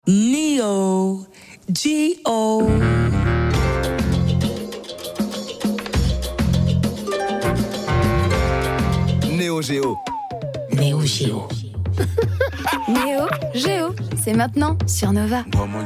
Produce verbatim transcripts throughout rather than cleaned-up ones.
Neo Geo. Neo Geo. Neo Geo. Neo Geo, c'est maintenant sur Nova.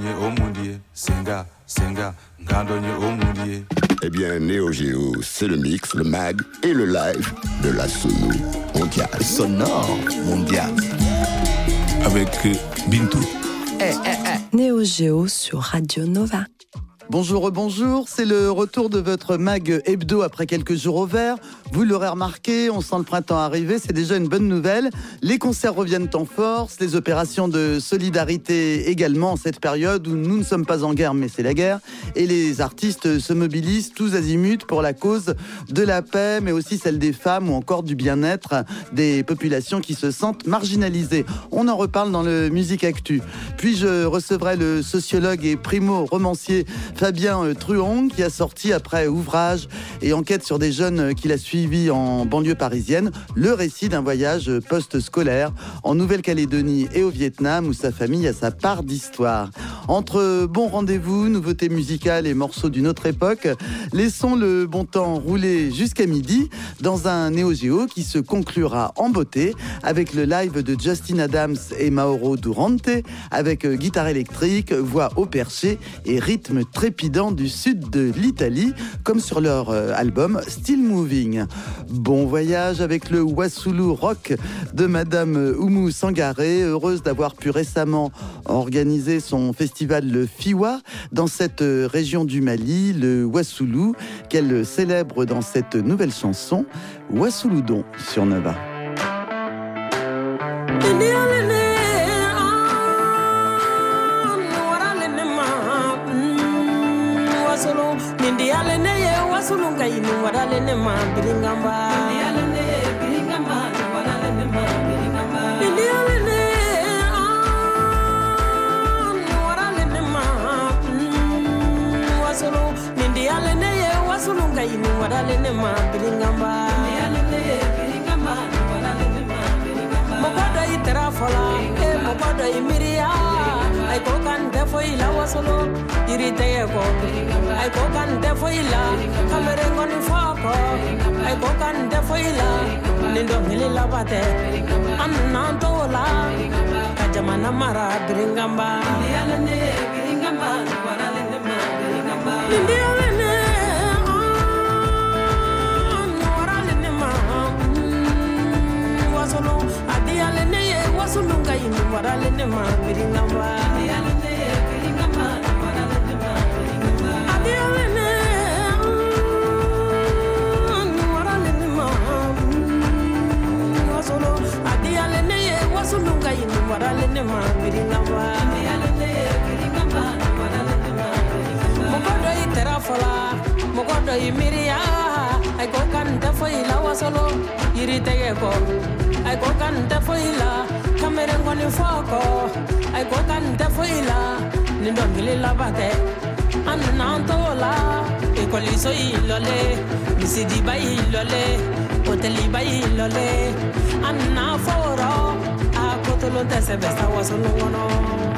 Eh bien, Neo Geo, c'est le mix, le mag et le live de la sono mondiale. Sonore mondiale. Avec Bintou. Eh, eh, eh. Neo Geo sur Radio Nova. Bonjour, bonjour, c'est le retour de votre mag hebdo après quelques jours au vert. Vous l'aurez remarqué, on sent le printemps arriver, c'est déjà une bonne nouvelle. Les concerts reviennent en force, les opérations de solidarité également en cette période où nous ne sommes pas en guerre mais c'est la guerre. Et les artistes se mobilisent tous azimuts pour la cause de la paix mais aussi celle des femmes ou encore du bien-être des populations qui se sentent marginalisées. On en reparle dans le Musique Actu. Puis je recevrai le sociologue et primo-romancier Fabien Truong qui a sorti après ouvrage et enquête sur des jeunes qu'il a suivis en banlieue parisienne le récit d'un voyage post-scolaire en Nouvelle-Calédonie et au Vietnam où sa famille a sa part d'histoire. Entre bons rendez-vous, nouveautés musicales et morceaux d'une autre époque, laissons le bon temps rouler jusqu'à midi dans un Neo Geo qui se conclura en beauté avec le live de Justin Adams et Mauro Durante avec guitare électrique, voix au perché et rythme trépidant du sud de l'Italie comme sur leur album Still Moving. Bon voyage avec le Wassoulou Rock de Madame Oumou Sangaré, heureuse d'avoir pu récemment organiser son festival le Fiwa dans cette région du Mali, le Wassoulou, qu'elle célèbre dans cette nouvelle chanson Wassouloudon sur Nova. Sulunga inu warale ne ma biringamba indiale ne biringamba warale ne ma biringamba indiale ne warale ne ma wasulu indiale ne wasulunga inu warale ne ma biringamba indiale ne biringamba warale ne ma biringamba mokodo itera fola e mokodo imiria ay ko kan defo ila wasulu irite ko ay ko kan defo ila kamere ngoni foko ay ko kan defo ila nindo ngili labate amna tola kajamana mara biringamba yala ne biringamba wala ne ma biringamba yala ne wala ne ma wasolo adiale ne wasulu ngai wala ne ma biringamba yala ne biringamba wala ne ma biringamba adiale ne Sulunga inu warale ne ma biringamba yale ne biringamba warale ne ma biringamba mokodo itera fola mokodo imiria ay ko kan defo ila wasolo yiri tege ko ay ko kan defo ila kamere ngoni foko ay ko kan defo ila nindo ngili labate anna tola e koliso ilole misidi bai ilole hoteli bai ilole anna foro Tolonte se besta wasolungono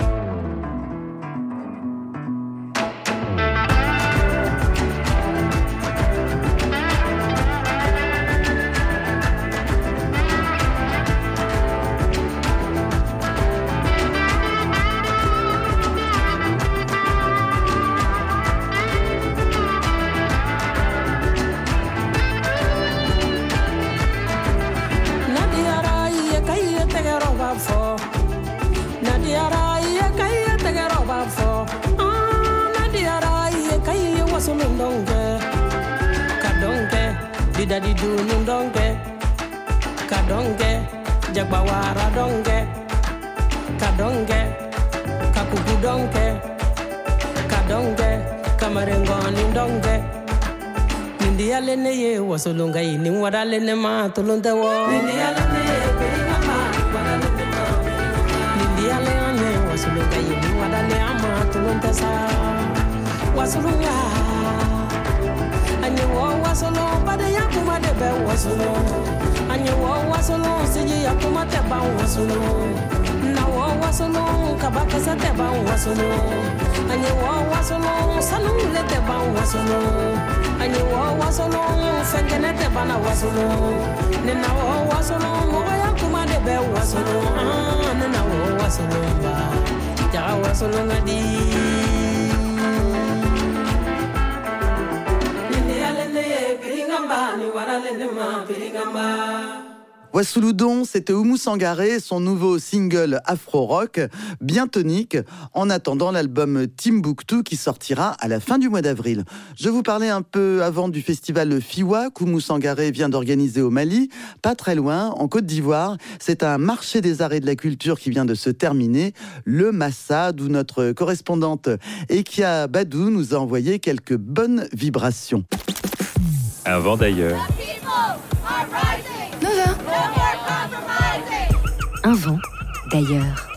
Dadi du nundonge kadonge jagbawara donge kadonge kakugu donge kadonge kamarengoni donge nindiale ne ye wasolunga ini wadale ne ma tolonte wo nindiale ne peringama wadale ne ma nindiale ne wasolunga ini wadale ama tolonte sa wasolunga Anyi wo wasolo bade yakuma de be wasolo Anyi wo wasolo siji yakuma te ba wasolo na wo wasolo kabaka sa te ba wasolo ani wo wasolo sanu le te ba wasolo ani wo wasolo fengene te ba na wasolo ne na wo wasolo mo ya kuma de be wasolo ah ne na wo wasolo ba ja wasolo ngadi ne ale ne biringamba ni warale ne ma biringamba. Wassouloudon, c'était Oumou Sangaré, son nouveau single afro-rock, bien tonique, en attendant l'album Timbuktu qui sortira à la fin du mois d'avril. Je vous parlais un peu avant du festival Fiwa qu'Oumou Sangaré vient d'organiser au Mali, pas très loin, en Côte d'Ivoire. C'est un marché des arts et de la culture qui vient de se terminer, le Massa, d'où notre correspondante Ekia Badou nous a envoyé quelques bonnes vibrations. Un vent d'ailleurs. Un vent d'ailleurs.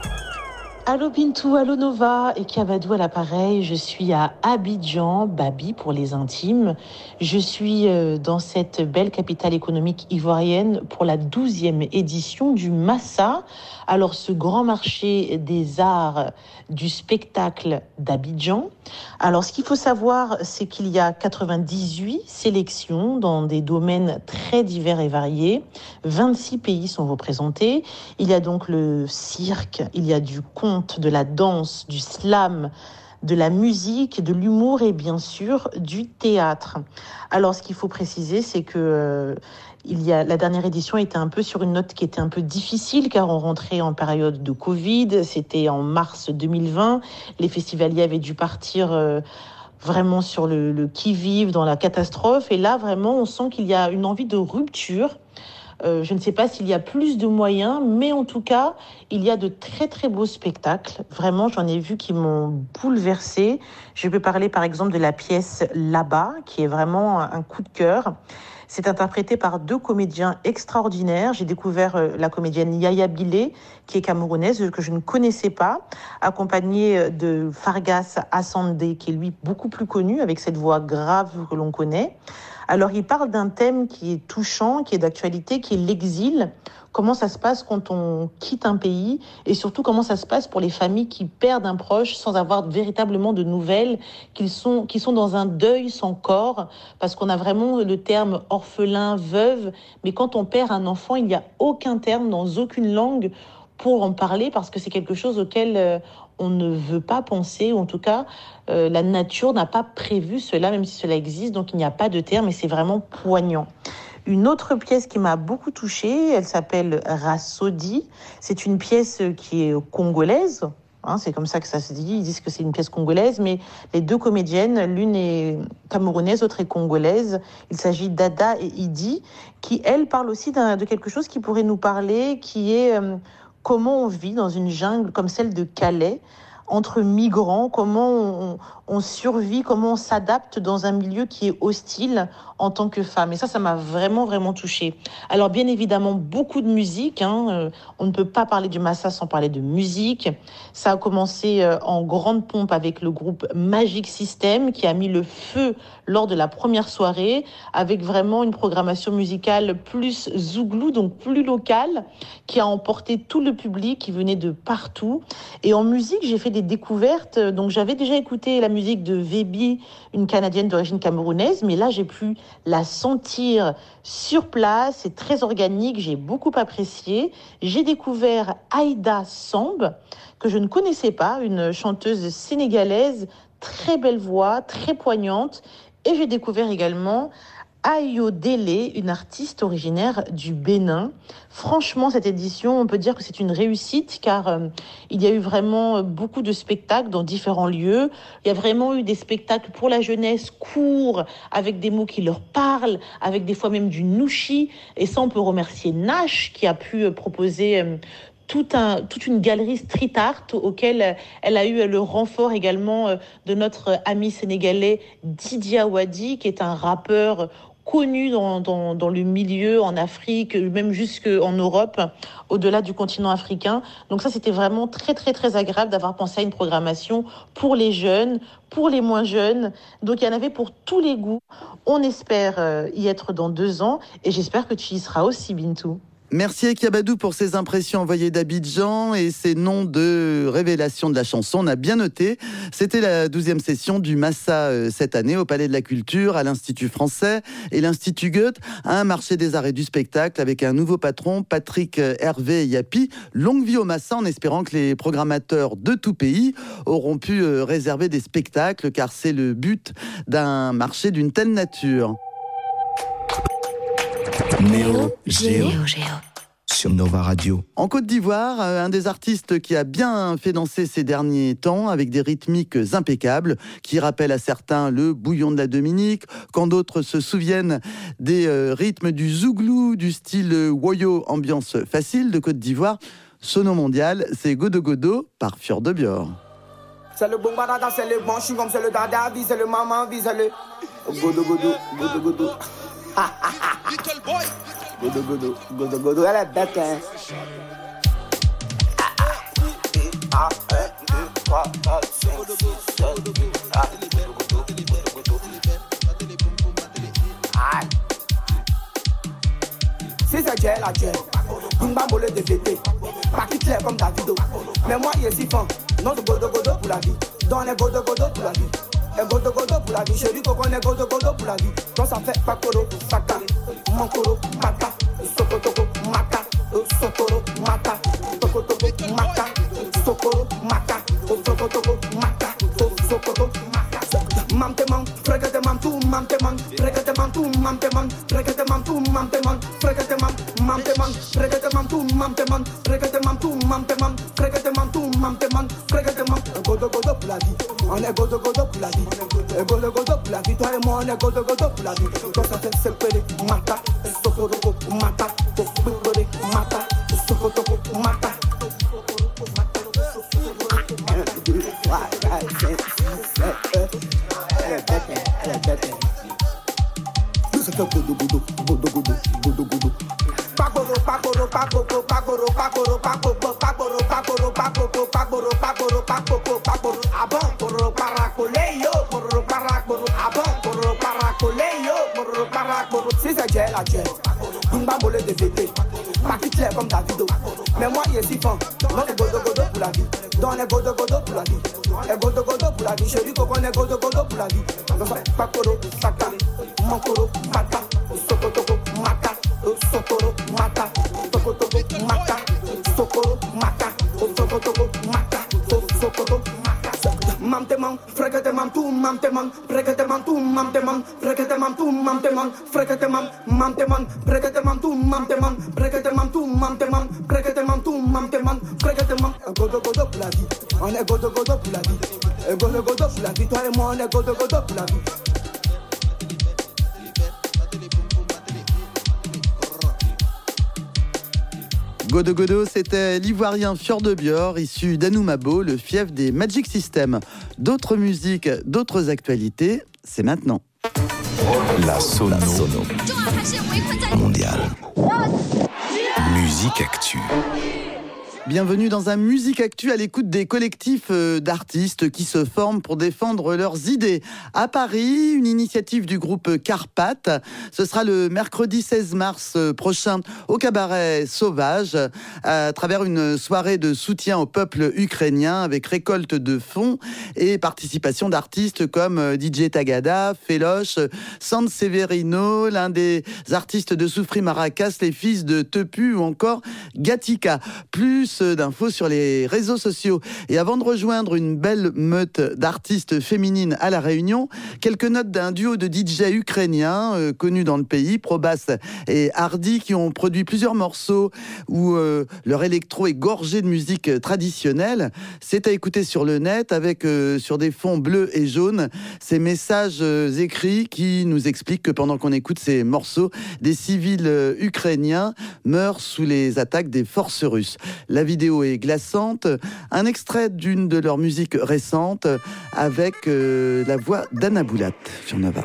Allô Bintou, allô Nova, et Kiabadou à l'appareil. Je suis à Abidjan, Babi pour les intimes. Je suis dans cette belle capitale économique ivoirienne pour la douzième édition du Massa. Alors ce grand marché des arts du spectacle d'Abidjan. Alors ce qu'il faut savoir, c'est qu'il y a quatre-vingt-dix-huit sélections dans des domaines très divers et variés. vingt-six pays sont représentés. Il y a donc le cirque, il y a du conte, de la danse, du slam, de la musique, de l'humour et bien sûr du théâtre. Alors ce qu'il faut préciser, c'est que euh, il y a, la dernière édition était un peu sur une note qui était un peu difficile car on rentrait en période de Covid, c'était en mars deux mille vingt, les festivaliers avaient dû partir euh, vraiment sur le, le qui-vive, dans la catastrophe, et là vraiment on sent qu'il y a une envie de rupture. Euh, je ne sais pas s'il y a plus de moyens, mais en tout cas, il y a de très très beaux spectacles. Vraiment, j'en ai vu qui m'ont bouleversée. Je peux parler par exemple de la pièce Là-bas, qui est vraiment un coup de cœur. C'est interprété par deux comédiens extraordinaires. J'ai découvert euh, la comédienne Yaya Bilé, qui est camerounaise, que je ne connaissais pas, accompagnée de Fargas Assandé, qui est lui beaucoup plus connu, avec cette voix grave que l'on connaît. Alors, il parle d'un thème qui est touchant, qui est d'actualité, qui est l'exil. Comment ça se passe quand on quitte un pays et surtout comment ça se passe pour les familles qui perdent un proche sans avoir véritablement de nouvelles, qui sont, qui sont dans un deuil sans corps, parce qu'on a vraiment le terme orphelin, veuve, mais quand on perd un enfant, il n'y a aucun terme dans aucune langue pour en parler, parce que c'est quelque chose auquel euh, on ne veut pas penser, ou en tout cas, euh, la nature n'a pas prévu cela, même si cela existe, donc il n'y a pas de terme, et c'est vraiment poignant. Une autre pièce qui m'a beaucoup touchée, elle s'appelle Rasodi. C'est une pièce qui est congolaise, hein, c'est comme ça que ça se dit, ils disent que c'est une pièce congolaise, mais les deux comédiennes, l'une est camerounaise, l'autre est congolaise. Il s'agit d'Ada et Idi, qui, elles, parlent aussi d'un, de quelque chose qui pourrait nous parler, qui est... Euh, comment on vit dans une jungle comme celle de Calais, entre migrants, comment on, on survit, comment on s'adapte dans un milieu qui est hostile en tant que femme. Et ça, ça m'a vraiment, vraiment touchée. Alors, bien évidemment, beaucoup de musique. Hein. Euh, on ne peut pas parler du Massa sans parler de musique. Ça a commencé euh, en grande pompe avec le groupe Magic System qui a mis le feu lors de la première soirée avec vraiment une programmation musicale plus zouglou, donc plus locale, qui a emporté tout le public qui venait de partout. Et en musique, j'ai fait des découvertes. Donc, j'avais déjà écouté la musique de Vébi, une Canadienne d'origine camerounaise, mais là, j'ai pu la sentir sur place. C'est très organique, j'ai beaucoup apprécié. J'ai découvert Aïda Samb, que je ne connaissais pas, une chanteuse sénégalaise, très belle voix, très poignante. Et j'ai découvert également Ayodele, une artiste originaire du Bénin. Franchement, cette édition, on peut dire que c'est une réussite car euh, il y a eu vraiment beaucoup de spectacles dans différents lieux. Il y a vraiment eu des spectacles pour la jeunesse courts, avec des mots qui leur parlent, avec des fois même du nouchi. Et ça, on peut remercier Nash qui a pu euh, proposer... Euh, Tout un, toute une galerie street art auquel elle a eu le renfort également de notre ami sénégalais Didi Awadi, qui est un rappeur connu dans, dans, dans le milieu, en Afrique, même jusqu'en Europe, au-delà du continent africain. Donc ça, c'était vraiment très, très, très agréable d'avoir pensé à une programmation pour les jeunes, pour les moins jeunes. Donc il y en avait pour tous les goûts. On espère y être dans deux ans et j'espère que tu y seras aussi, Bintou. Merci Ekiabadou pour ces impressions envoyées d'Abidjan et ces noms de révélation de la chanson. On a bien noté. C'était la douzième session du Massa euh, cette année au Palais de la Culture, à l'Institut français et l'Institut Goethe, un marché des arts et du spectacle avec un nouveau patron, Patrick Hervé Yapi. Longue vie au Massa, en espérant que les programmateurs de tout pays auront pu euh, réserver des spectacles, car c'est le but d'un marché d'une telle nature. Néo Géo sur Nova Radio. En Côte d'Ivoire, un des artistes qui a bien fait danser ces derniers temps avec des rythmiques impeccables qui rappellent à certains le bouillon de la Dominique, quand d'autres se souviennent des rythmes du zouglou, du style woyo, ambiance facile de Côte d'Ivoire. Son nom mondial, c'est Godo Godo par Fjord de Bior. C'est le bon barada, c'est le bon chewing-gum, c'est le dada, c'est le maman, c'est le Godo Godo, Godo Godo. Little boy. Godo Godo, Godo Godo, elle est bête, hein. un, deux, trois, quatre, cinq, six, sept, huit, si c'est Dieu, la Dieu, une bambole de fêter, pas qui clair comme Davido. Mais moi, il est si fin, notre Godo Godo pour la vie, dans les Godo Godo pour la vie. Et godo godo pour la vie, chérie, qu'on connaît godo godo pour la vie. Donc ça fait pas koro, saka, mankoro, mata, sokotoko, mata, sokoro, mata, sokotoko, mata, sokoro, mata, sokotoko, mata, sokotoko, mata. Mam te man, fregate mam tu, mam te man, fregate mam tu, mam te man, fregate mam tu, mam te man, fregate mam, mam te man, fregate mam tu, mam te man, fregate mam tu, mam te man, fregate mam tu, mam te man, fregate mam. Godo godo pour la vie. On est godo godo pour la vie, et godo godo pour la vie. Toi et moi on est godo godo pour la vie. Donc ça fait sepere mata, sokoroko mata, sepere mata, sokoroko mata. Ça fait godo godo, godo godo, godo godo. Pagoro, pagoro, pagoro, pagoro, pagoro, pagoro, pagoro, pagoro, pagoro, pagoro, pagoro, pagoro, pagoro. Abon, poro, paracoleyo, poro, paracoro. Abon, poro, paracoleyo, poro, paracoro. Si c'est Dieu, la Dieu, une bambole de fêter, pas qui clair comme Davido. Mais moi, il est si fin, notre godo godo pour la vie, dans les godo godo pour la vie. Et godo godo pour la vie, chérie, qu'on connaît godo godo pour la vie. Donc ça, pacoro, saka, mankoro, mata, sokotoko, mata. Sokoro mata, sokotoko mata, sokoro mata, sokotoko mata, sokotoko mata. Mam te man, fregate mam tu, mam te man, fregate mam tu, mam te man, fregate mam tu, mam te man, fregate mam, mam te man, fregate mam tu, mam te man, fregate mam tu, mam te man, fregate mam tu, mam te man, fregate mam. Godo godo pour la vie, on est godo godo pour la vie, et godo godo pour la vie. Toi et moi on est godo godo pour la vie. Godo Godo, c'était l'ivoirien Fjord de Bior, issu d'Anoumabo, le fief des Magic System. D'autres musiques, d'autres actualités, c'est maintenant. La Sono, La sono. Mondiale. Musique Actu. Bienvenue dans un Musique Actu à l'écoute des collectifs d'artistes qui se forment pour défendre leurs idées. À Paris, une initiative du groupe Carpath. Ce sera le mercredi seize mars prochain au cabaret Sauvage, à travers une soirée de soutien au peuple ukrainien avec récolte de fonds et participation d'artistes comme D J Tagada, Feloche, San Severino, l'un des artistes de Soufri Maracas, les fils de Tepu ou encore Gatika. Plus d'infos sur les réseaux sociaux. Et avant de rejoindre une belle meute d'artistes féminines à La Réunion, quelques notes d'un duo de D J ukrainiens euh, connus dans le pays, Probas et Hardy, qui ont produit plusieurs morceaux où euh, leur électro est gorgé de musique traditionnelle. C'est à écouter sur le net avec euh, sur des fonds bleus et jaunes ces messages euh, écrits qui nous expliquent que pendant qu'on écoute ces morceaux, des civils euh, ukrainiens meurent sous les attaques des forces russes. La vidéo est glaçante. Un extrait d'une de leurs musiques récentes avec euh, la voix d'Anna Boulat sur Nova.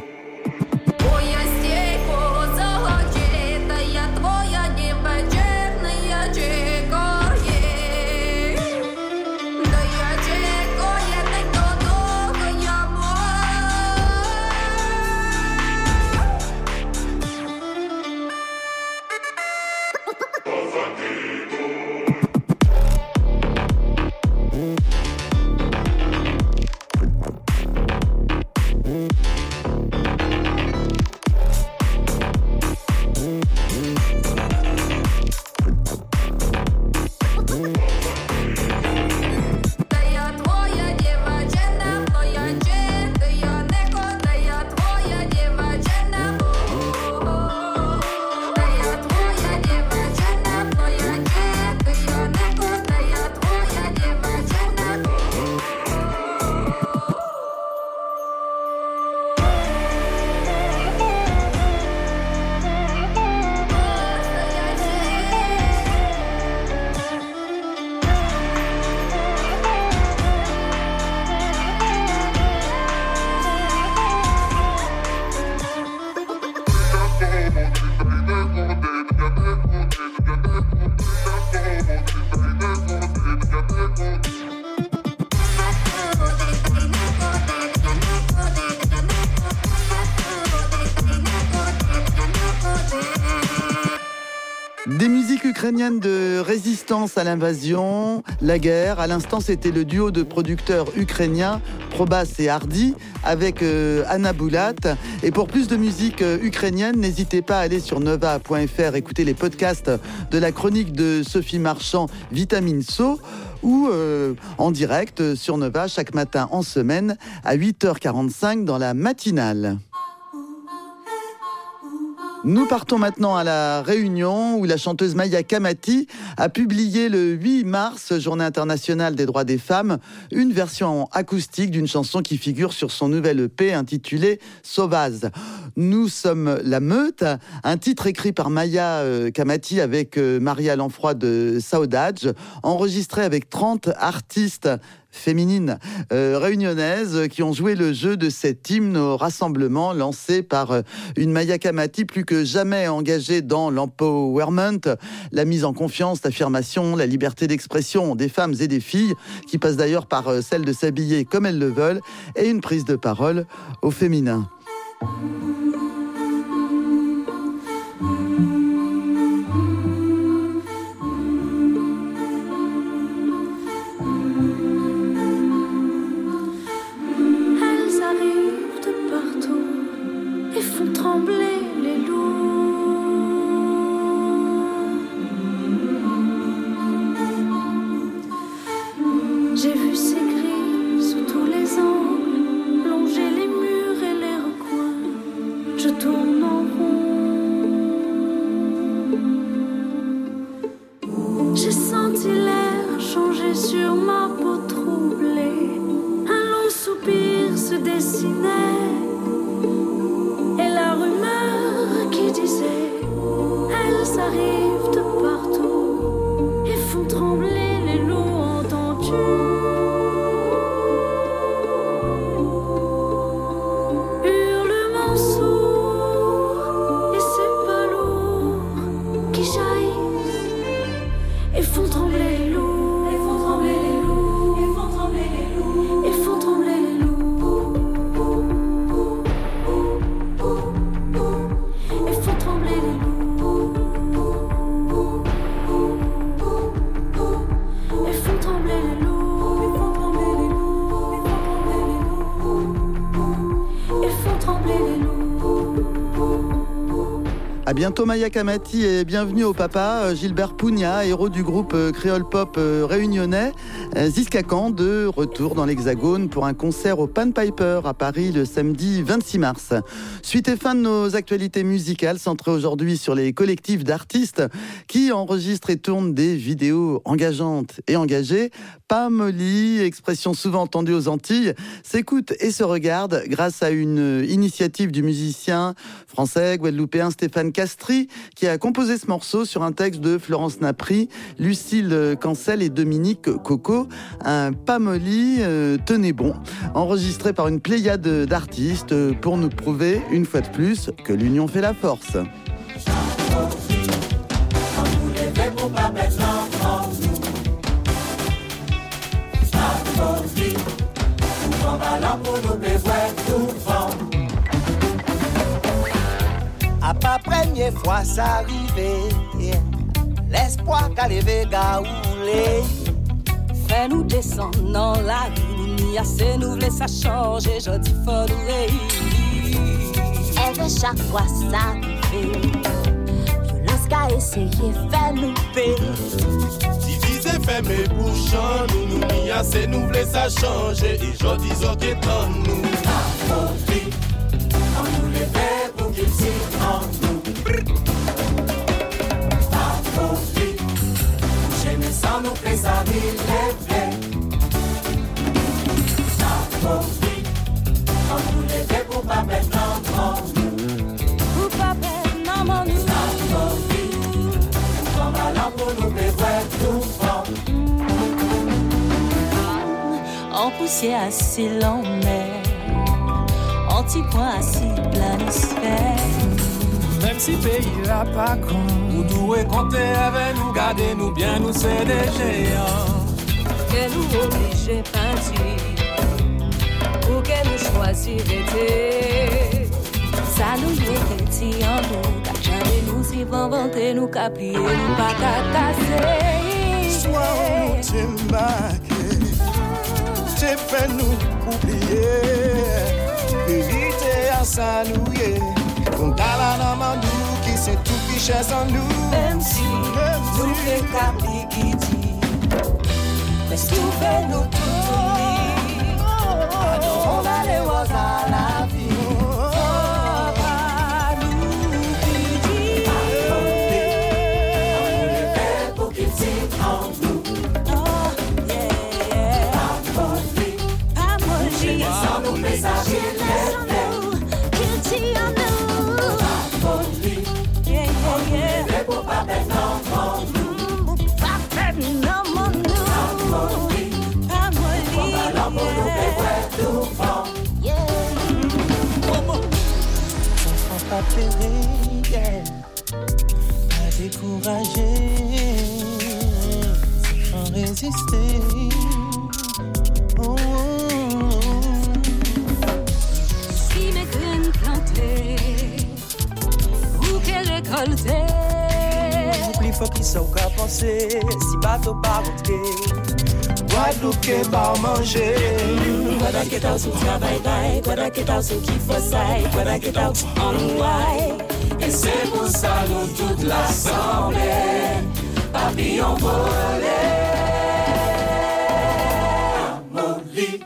ukrainienne de résistance à l'invasion, la guerre. À l'instant, c'était le duo de producteurs ukrainiens, Probas et Hardy, avec euh, Anna Boulat. Et pour plus de musique euh, ukrainienne, n'hésitez pas à aller sur nova point f r, écouter les podcasts de la chronique de Sophie Marchand, Vitamine So, ou euh, en direct sur Nova chaque matin en semaine à huit heures quarante-cinq dans la matinale. Nous partons maintenant à La Réunion où la chanteuse Maya Kamati a publié le huit mars, Journée internationale des droits des femmes, une version acoustique d'une chanson qui figure sur son nouvel E P intitulé Sauvaz. Nous sommes la meute, un titre écrit par Maya Kamati avec Maria Lanfroy de Saudade, enregistré avec trente artistes féminines euh, réunionnaises qui ont joué le jeu de cet hymne au rassemblement lancé par euh, une Maya Kamati plus que jamais engagée dans l'empowerment, la mise en confiance, l'affirmation, la liberté d'expression des femmes et des filles, qui passe d'ailleurs par euh, celle de s'habiller comme elles le veulent, et une prise de parole au féminin. À bientôt Maya Kamati et bienvenue au papa Gilbert Pugna, héros du groupe créole pop réunionnais. Ziskakan de retour dans l'Hexagone pour un concert au Pan Piper à Paris le samedi vingt-six mars. Suite et fin de nos actualités musicales centrées aujourd'hui sur les collectifs d'artistes qui enregistrent et tournent des vidéos engageantes et engagées. Pamoli, expression souvent entendue aux Antilles, s'écoute et se regarde grâce à une initiative du musicien français guadeloupéen Stéphane Castry qui a composé ce morceau sur un texte de Florence Napri, Lucille Cancel et Dominique Coco. Un Pamoli euh, tenez bon, enregistré par une pléiade d'artistes pour nous prouver une fois de plus que l'union fait la force. A pas première fois ça arrivé, l'espoir qu'a levé gaoulé. Fais-nous descendre dans la rue, ni assez nous voulons ça changer, je dis faut nous réunir. Et de chaque fois ça arrivé, violence qu'a essayé faire nous payer. Divisé fait mes bouchons, nous nous ni assez nous voulons ça changer, et je dis ok tant nous. La folie, on nous lève pour qu'il s'y en nous. La folie, j'aime sans nous faire ça lève. La folie, on nous lève pour pas mettre dans nous. Pour pas mettre dans nous. La folie, on va là pour nous faire tout fort. En poussière assis l'emmène, anti-point assis planisphère. Même si pays a pas con, nous devons compter avec nous, garder nous bien, nous c'est des géants. Que nous oblige partir, ou que nous choisir d'été. Ça nous y est, si en nous, qu'a jamais nous, si van vanter, nous, qu'a plier, nous, pas qu'à casser. Soit t'es marqué, t'es fait nous oublier, vérité à s'allouer, on a la namandou qui c'est tout qui chasse en nous. Même si, nous fait capi qui dit, mais si tout fait nous tout oublier, on va les voir à la vie. Pas pleurer, yeah. Pas décourager, sans résister. Oh, oh, oh. Si mes graines plantées, ou qu'elles récoltées, plus fort qu'ils sont qu'à penser, si bateau pas rentrer. Guadeloupe qui va manger. Guadeloupe qui est au travail, Guadeloupe qui est au qui fossaille, Guadeloupe qui est en ouaille. Et c'est pour ça nous toute l'assemblée, papillon volé, Amoli.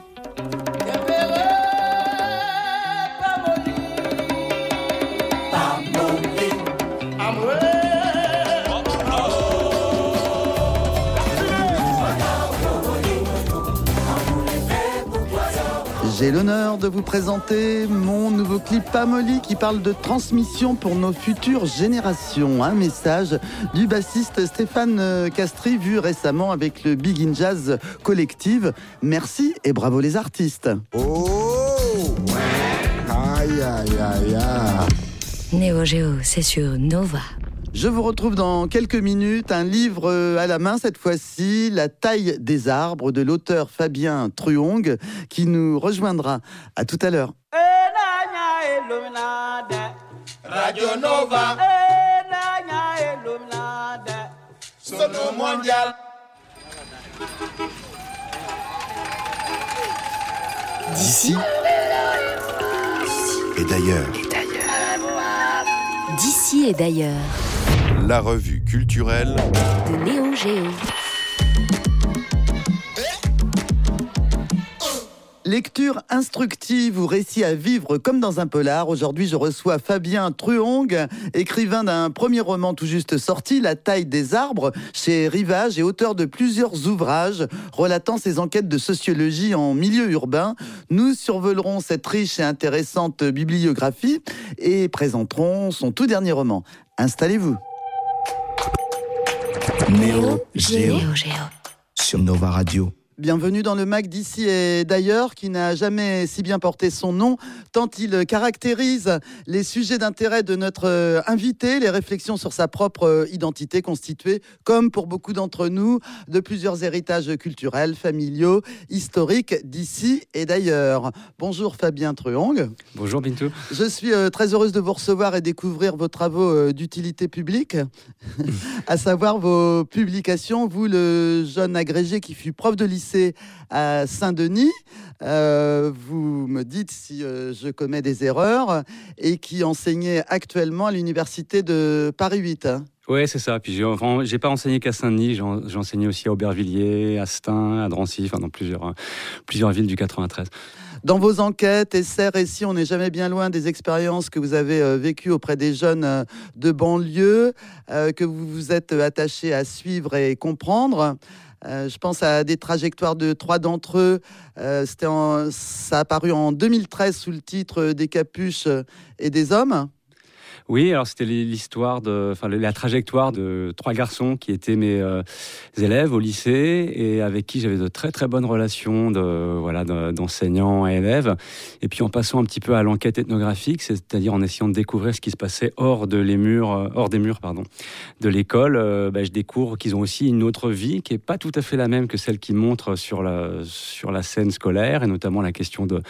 J'ai l'honneur de vous présenter mon nouveau clip Pamoli qui parle de transmission pour nos futures générations. Un message du bassiste Stéphane Castry vu récemment avec le Big In Jazz Collective. Merci et bravo les artistes. Oh, aïe aïe aïe aïe. Néo Géo, c'est sur Nova. Je vous retrouve dans quelques minutes, un livre à la main cette fois-ci, La taille des arbres de l'auteur Fabien Truong qui nous rejoindra. À tout à l'heure. Radio Nova, Sono Mondial. D'ici et d'ailleurs. D'ici et d'ailleurs. La revue culturelle de Néo Géo. Lecture instructive ou récit à vivre comme dans un polar. Aujourd'hui, je reçois Fabien Truong, écrivain d'un premier roman tout juste sorti, La taille des arbres, chez Rivage, et auteur de plusieurs ouvrages relatant ses enquêtes de sociologie en milieu urbain. Nous survolerons cette riche et intéressante bibliographie et présenterons son tout dernier roman. Installez-vous. Néo Géo sur Nova Radio. Bienvenue dans le Mag d'ici et d'ailleurs, qui n'a jamais si bien porté son nom, tant il caractérise les sujets d'intérêt de notre invité, les réflexions sur sa propre identité constituée, comme pour beaucoup d'entre nous, de plusieurs héritages culturels, familiaux, historiques d'ici et d'ailleurs. Bonjour Fabien Truong. Bonjour Bintou. Je suis très heureuse de vous recevoir et découvrir vos travaux d'utilité publique, à savoir vos publications. Vous, le jeune agrégé qui fut prof de lycée à Saint-Denis, euh, vous me dites si euh, je commets des erreurs, et qui enseignait actuellement à l'université de Paris huit. Oui, c'est ça. Puis j'ai, enfin, j'ai pas enseigné qu'à Saint-Denis, j'ai, j'ai enseigné aussi à Aubervilliers, à Stein, à Drancy, enfin dans plusieurs, plusieurs villes du quatre-vingt-treize. Dans vos enquêtes, essais, récits, on n'est jamais bien loin des expériences que vous avez euh, vécues auprès des jeunes euh, de banlieue, euh, que vous vous êtes attaché à suivre et comprendre. Euh, je pense à des trajectoires de trois d'entre eux. Euh, c'était en, ça a apparu en deux mille treize sous le titre Des capuches et des hommes. Oui, alors c'était l'histoire de, enfin la trajectoire de trois garçons qui étaient mes euh, élèves au lycée et avec qui j'avais de très très bonnes relations de voilà de, d'enseignants à élèves. Et puis en passant un petit peu à l'enquête ethnographique, c'est-à-dire en essayant de découvrir ce qui se passait hors de les murs, hors des murs pardon, de l'école, euh, bah, je découvre qu'ils ont aussi une autre vie qui est pas tout à fait la même que celle qu'ils montrent sur la sur la scène scolaire et notamment la question de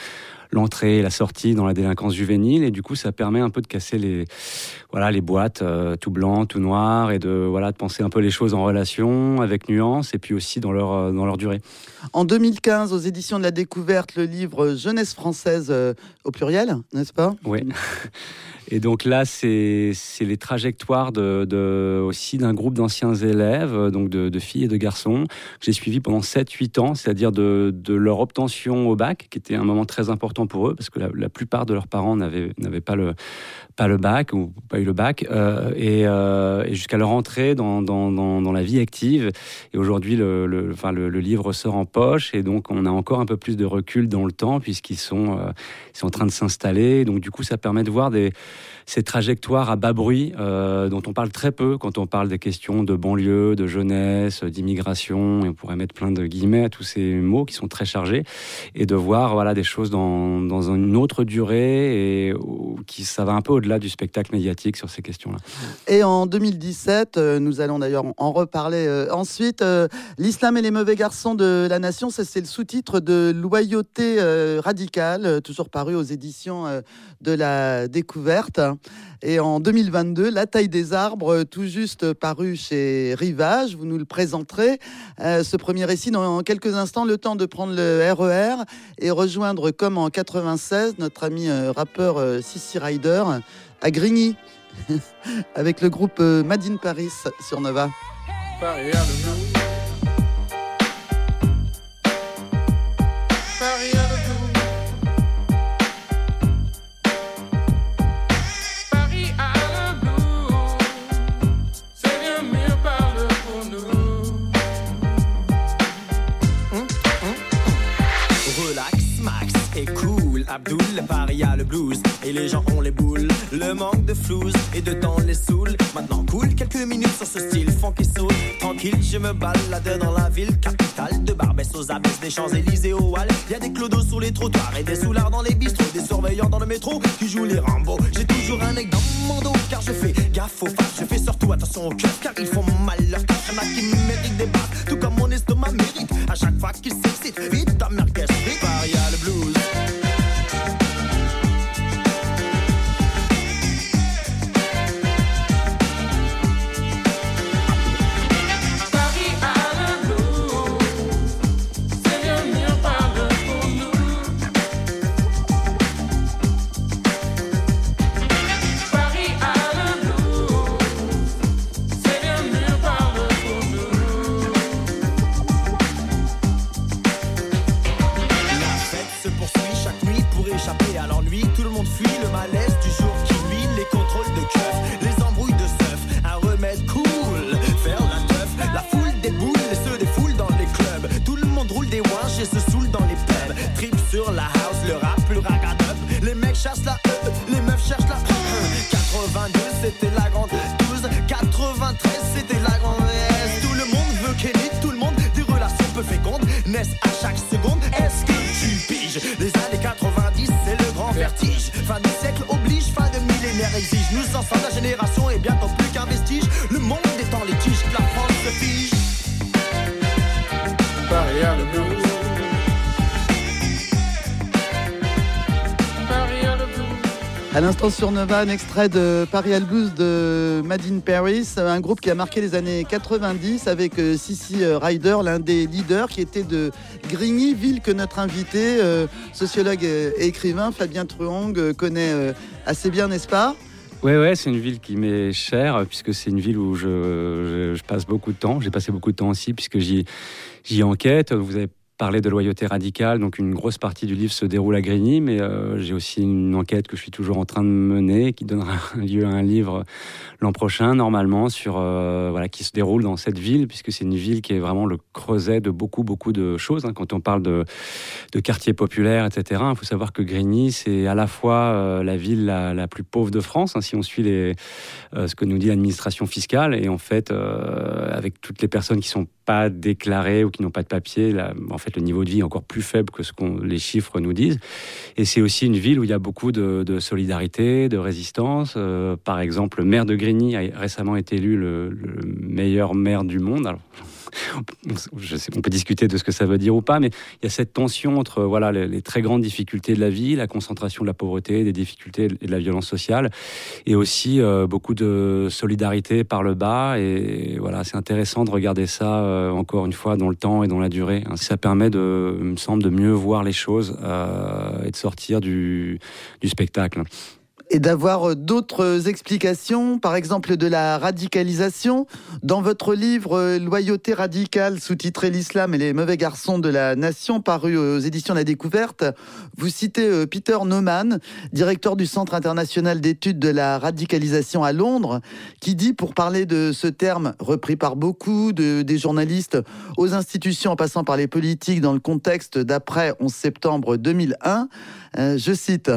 l'entrée et la sortie dans la délinquance juvénile. Et du coup, ça permet un peu de casser les, voilà, les boîtes euh, tout blanc, tout noir, et de, voilà, de penser un peu les choses en relation, avec nuance, et puis aussi dans leur, euh, dans leur durée. En deux mille quinze, aux éditions de la Découverte, le livre Jeunesse française euh, au pluriel, n'est-ce pas ? Oui. Et donc là, c'est, c'est les trajectoires de, de, aussi d'un groupe d'anciens élèves, donc de, de filles et de garçons, que j'ai suivis pendant sept huit ans, c'est-à-dire de, de leur obtention au bac, qui était un moment très important pour eux, parce que la, la plupart de leurs parents n'avaient, n'avaient pas, le, pas le bac, ou pas eu le bac, euh, et, euh, et jusqu'à leur entrée dans, dans, dans, dans la vie active. Et aujourd'hui, le, le, enfin, le, le livre sort en poche, et donc on a encore un peu plus de recul dans le temps, puisqu'ils sont, euh, ils sont en train de s'installer. Donc du coup, ça permet de voir des... ces trajectoires à bas bruit euh, dont on parle très peu quand on parle des questions de banlieue, de jeunesse, d'immigration, et on pourrait mettre plein de guillemets à tous ces mots qui sont très chargés, et de voir voilà, des choses dans, dans une autre durée, et qui, ça va un peu au-delà du spectacle médiatique sur ces questions-là. Et en deux mille dix-sept, euh, nous allons d'ailleurs en reparler euh, ensuite, euh, L'islam et les mauvais garçons de la nation, ça, c'est le sous-titre de Loyauté euh, radicale, euh, toujours paru aux éditions euh, de la Découverte. Et en deux mille vingt-deux, La taille des arbres, tout juste paru chez Rivage. Vous nous le présenterez, euh, ce premier récit, dans quelques instants. Le temps de prendre le R E R et rejoindre, comme en quatre-vingt-seize, notre ami euh, rappeur euh, Sissi Rider à Grigny, avec le groupe euh, Made in Paris sur Nova. Paris a le blues. Paris a le blues. Paris a le blues. C'est bien mieux parle pour nous. Hum, hum. Relax, Max et cool. Abdoul, Paris a le blues. Et les gens ont les boules. Le manque de flouze et de temps les saoule. Maintenant cool, quelques minutes sur ce style funky soul. Tranquille, je me balade dans la ville capitale. De Barbès aux Abbesses, des Champs-Élysées aux Halles. Y'a des clodos sur les trottoirs et des soulards dans les bistrots. Des surveillants dans le métro qui jouent les Rambo. J'ai toujours un aigle dans mon dos car je fais gaffe aux faces. Je fais surtout attention aux cœurs car ils font mal leur tâche. Y'en a qui méritent des battes, tout comme mon estomac mérite. À chaque fois qu'ils s'excitent, vite ta merguez, vite. Paris a le blues. À l'instant sur Nova, un extrait de Paris a le blues de Made in Paris, un groupe qui a marqué les années quatre-vingt-dix avec euh, Sissi Rider, l'un des leaders qui était de Grigny, ville que notre invité, euh, sociologue et écrivain Fabien Truong, euh, connaît euh, assez bien, n'est-ce pas ? Ouais, ouais, c'est une ville qui m'est chère, puisque c'est une ville où je, je, je passe beaucoup de temps. J'ai passé beaucoup de temps aussi, puisque j'y, j'y enquête. Vous avez parlé de loyauté radicale, donc une grosse partie du livre se déroule à Grigny, mais euh, j'ai aussi une enquête que je suis toujours en train de mener, qui donnera lieu à un livre l'an prochain, normalement, sur, euh, voilà, qui se déroule dans cette ville, puisque c'est une ville qui est vraiment le creuset de beaucoup, beaucoup de choses. Hein. Quand on parle de, de quartiers populaires, et cetera, il faut savoir que Grigny, c'est à la fois euh, la ville la, la plus pauvre de France, hein, si on suit les, euh, ce que nous dit l'administration fiscale, et en fait, euh, avec toutes les personnes qui sont pas déclarées ou qui n'ont pas de papier, là, en fait, le niveau de vie est encore plus faible que ce que les chiffres nous disent. Et c'est aussi une ville où il y a beaucoup de, de solidarité, de résistance. Euh, par exemple, le maire de Grigny a récemment été élu le, le meilleur maire du monde. Alors, je sais, on peut discuter de ce que ça veut dire ou pas, mais il y a cette tension entre voilà, les, les très grandes difficultés de la vie, la concentration de la pauvreté, des difficultés et de la violence sociale, et aussi euh, beaucoup de solidarité par le bas. Et voilà, c'est intéressant de regarder ça euh, encore une fois dans le temps et dans la durée. Ça permet, de, il me semble, de mieux voir les choses euh, et de sortir du, du spectacle. Et d'avoir d'autres explications, par exemple de la radicalisation. Dans votre livre « Loyauté radicale », sous-titré « L'islam et les mauvais garçons de la nation », paru aux éditions La Découverte, vous citez Peter Neumann, directeur du Centre international d'études de la radicalisation à Londres, qui dit, pour parler de ce terme repris par beaucoup de, des journalistes aux institutions en passant par les politiques dans le contexte d'après onze septembre deux mille un, euh, je cite...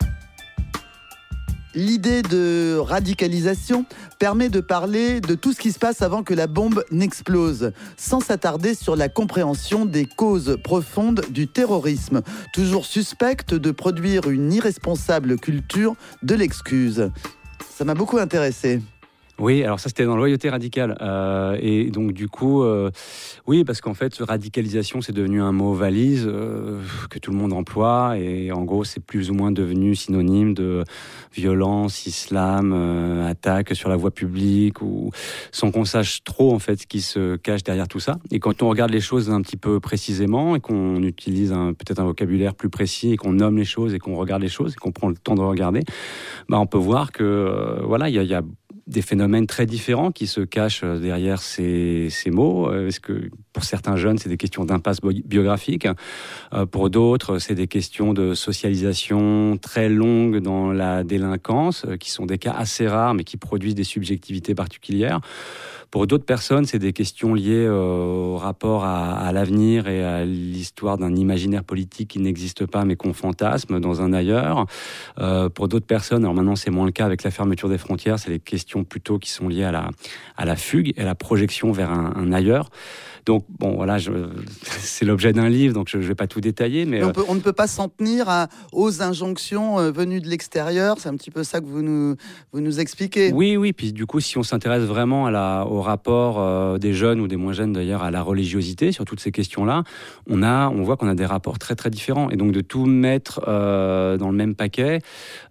L'idée de radicalisation permet de parler de tout ce qui se passe avant que la bombe n'explose, sans s'attarder sur la compréhension des causes profondes du terrorisme, toujours suspecte de produire une irresponsable culture de l'excuse. Ça m'a beaucoup intéressé. Oui, alors ça c'était dans Loyauté radicale. Euh, et donc du coup, euh, oui, parce qu'en fait, radicalisation c'est devenu un mot valise euh, que tout le monde emploie. Et en gros, c'est plus ou moins devenu synonyme de violence, islam, euh, attaque sur la voie publique, ou sans qu'on sache trop en fait ce qui se cache derrière tout ça. Et quand on regarde les choses un petit peu précisément et qu'on utilise un, peut-être un vocabulaire plus précis et qu'on nomme les choses et qu'on regarde les choses et qu'on prend le temps de regarder, bah, on peut voir que euh, voilà, il y a, y a des phénomènes très différents qui se cachent derrière ces, ces mots. Est-ce que pour certains jeunes, c'est des questions d'impasse biographique. Pour d'autres, c'est des questions de socialisation très longues dans la délinquance, qui sont des cas assez rares, mais qui produisent des subjectivités particulières. Pour d'autres personnes, c'est des questions liées au rapport à, à l'avenir et à l'histoire d'un imaginaire politique qui n'existe pas, mais qu'on fantasme dans un ailleurs. Euh, pour d'autres personnes, alors maintenant c'est moins le cas avec la fermeture des frontières, c'est des questions plutôt qui sont liées à la, à la fugue et à la projection vers un, un ailleurs. Donc, bon, voilà, je, c'est l'objet d'un livre, donc je ne vais pas tout détailler. Mais, mais on, peut, on ne peut pas s'en tenir à, aux injonctions euh, venues de l'extérieur. C'est un petit peu ça que vous nous, vous nous expliquez. Oui, oui. Puis du coup, si on s'intéresse vraiment à la, au rapport euh, des jeunes ou des moins jeunes d'ailleurs à la religiosité, sur toutes ces questions-là, on, a, on voit qu'on a des rapports très, très différents. Et donc, de tout mettre euh, dans le même paquet,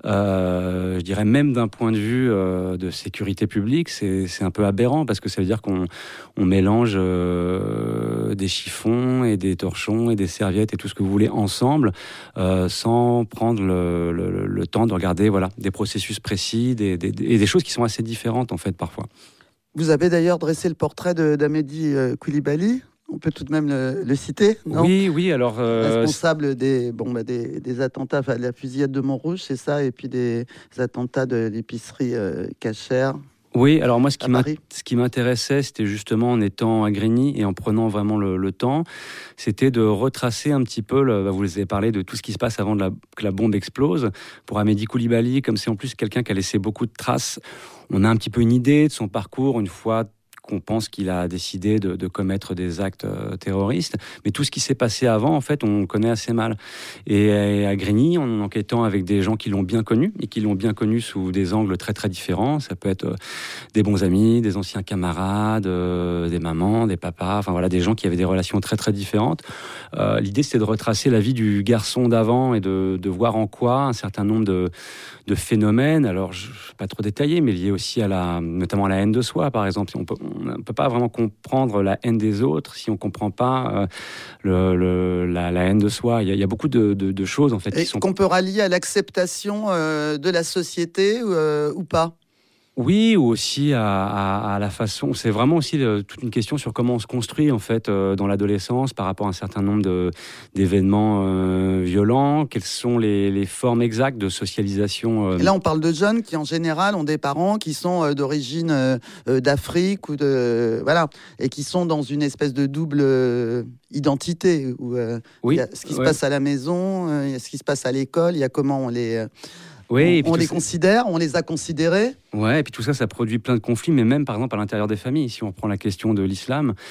euh, je dirais même d'un point de vue euh, de sécurité publique, c'est, c'est un peu aberrant parce que ça veut dire qu'on on mélange... Euh, des chiffons et des torchons et des serviettes et tout ce que vous voulez ensemble, euh, sans prendre le, le, le temps de regarder voilà, des processus précis des, des, et des choses qui sont assez différentes en fait parfois. Vous avez d'ailleurs dressé le portrait de, d'Amedy euh, Coulibaly. On peut tout de même le, le citer, non ? Oui, oui, alors... Euh, responsable des, bon, bah des, des attentats, enfin, de la fusillade de Montrouge, c'est ça, et puis des attentats de l'épicerie euh, Cachère. Oui, alors moi, ce qui, ce qui m'intéressait, c'était justement en étant à Grigny et en prenant vraiment le, le temps, c'était de retracer un petit peu, le, vous avez parlé de tout ce qui se passe avant de la, que la bombe explose. Pour Amedy Coulibaly, comme c'est en plus quelqu'un qui a laissé beaucoup de traces, on a un petit peu une idée de son parcours une fois qu'on pense qu'il a décidé de, de commettre des actes euh, terroristes. Mais tout ce qui s'est passé avant, en fait, on connaît assez mal. Et, et à Grigny, en enquêtant avec des gens qui l'ont bien connu, et qui l'ont bien connu sous des angles très, très différents, ça peut être euh, des bons amis, des anciens camarades, euh, des mamans, des papas, enfin voilà, des gens qui avaient des relations très, très différentes. Euh, l'idée, c'était de retracer la vie du garçon d'avant et de, de voir en quoi un certain nombre de, de phénomènes, alors je ne vais pas trop détailler, mais liés aussi à la, notamment à la haine de soi, par exemple. On peut, on ne peut pas vraiment comprendre la haine des autres si on ne comprend pas euh, le, le, la, la haine de soi. Il y a, il y a beaucoup de, de, de choses en fait, et qui sont... qu'on peut rallier à l'acceptation euh, de la société euh, ou pas. Oui, ou aussi à, à, à la façon... C'est vraiment aussi euh, toute une question sur comment on se construit en fait euh, dans l'adolescence par rapport à un certain nombre de, d'événements euh, violents. Quelles sont les, les formes exactes de socialisation euh... Et là, on parle de jeunes qui, en général, ont des parents qui sont euh, d'origine euh, d'Afrique ou de... Voilà, et qui sont dans une espèce de double euh, identité. Où, euh, oui, il y a ce qui se ouais. passe à la maison, euh, il y a ce qui se passe à l'école, il y a comment on les... Euh, Oui, on, on les ça... considère, on les a considérés. Ouais, et puis tout ça, ça produit plein de conflits, mais même par exemple à l'intérieur des familles. Si on prend la question de l'islam,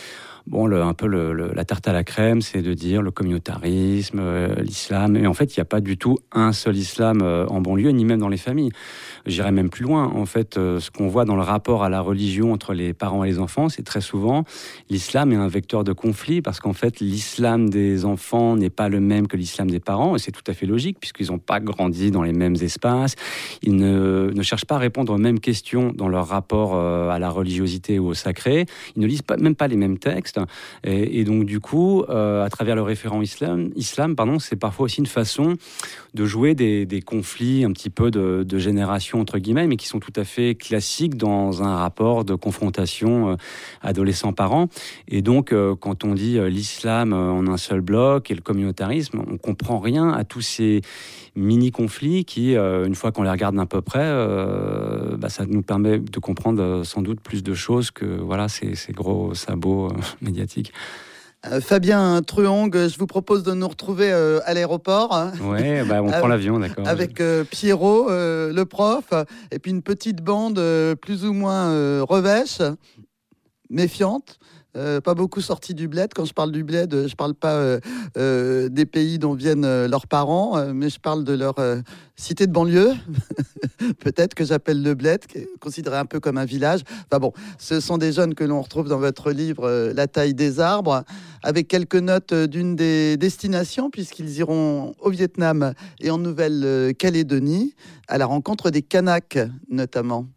bon, le, un peu le, le, la tarte à la crème, c'est de dire le communautarisme, euh, l'islam. Et en fait, il n'y a pas du tout un seul islam euh, en banlieue, ni même dans les familles. J'irais même plus loin. En fait, euh, ce qu'on voit dans le rapport à la religion entre les parents et les enfants, c'est très souvent l'islam est un vecteur de conflit, parce qu'en fait, l'islam des enfants n'est pas le même que l'islam des parents, et c'est tout à fait logique, puisqu'ils n'ont pas grandi dans les mêmes espaces. Ils ne, ne cherchent pas à répondre aux mêmes questions dans leur rapport euh, à la religiosité ou au sacré. Ils ne lisent pas, même pas les mêmes textes. Et, et donc, du coup, euh, à travers le référent islam, islam pardon, c'est parfois aussi une façon de jouer des, des conflits un petit peu de, de génération, entre guillemets, mais qui sont tout à fait classiques dans un rapport de confrontation euh, adolescent-parent. Et donc, euh, quand on dit euh, l'islam euh, en un seul bloc et le communautarisme, on comprend rien à tous ces mini-conflits qui, euh, une fois qu'on les regarde d'un peu près, euh, bah, ça nous permet de comprendre euh, sans doute plus de choses que voilà, ces, ces gros sabots euh, médiatiques. Euh, Fabien Truong, je vous propose de nous retrouver euh, à l'aéroport. Oui, bah, on prend euh, l'avion, d'accord. Avec euh, Pierrot, euh, le prof, et puis une petite bande euh, plus ou moins euh, revêche, méfiante. Euh, pas beaucoup sortis du bled. Quand je parle du bled, je ne parle pas euh, euh, des pays dont viennent euh, leurs parents, euh, mais je parle de leur euh, cité de banlieue, peut-être que j'appelle le bled, qui est considéré un peu comme un village. Enfin bon, ce sont des jeunes que l'on retrouve dans votre livre euh, La taille des arbres, avec quelques notes d'une des destinations, puisqu'ils iront au Vietnam et en Nouvelle-Calédonie, à la rencontre des Kanaks notamment.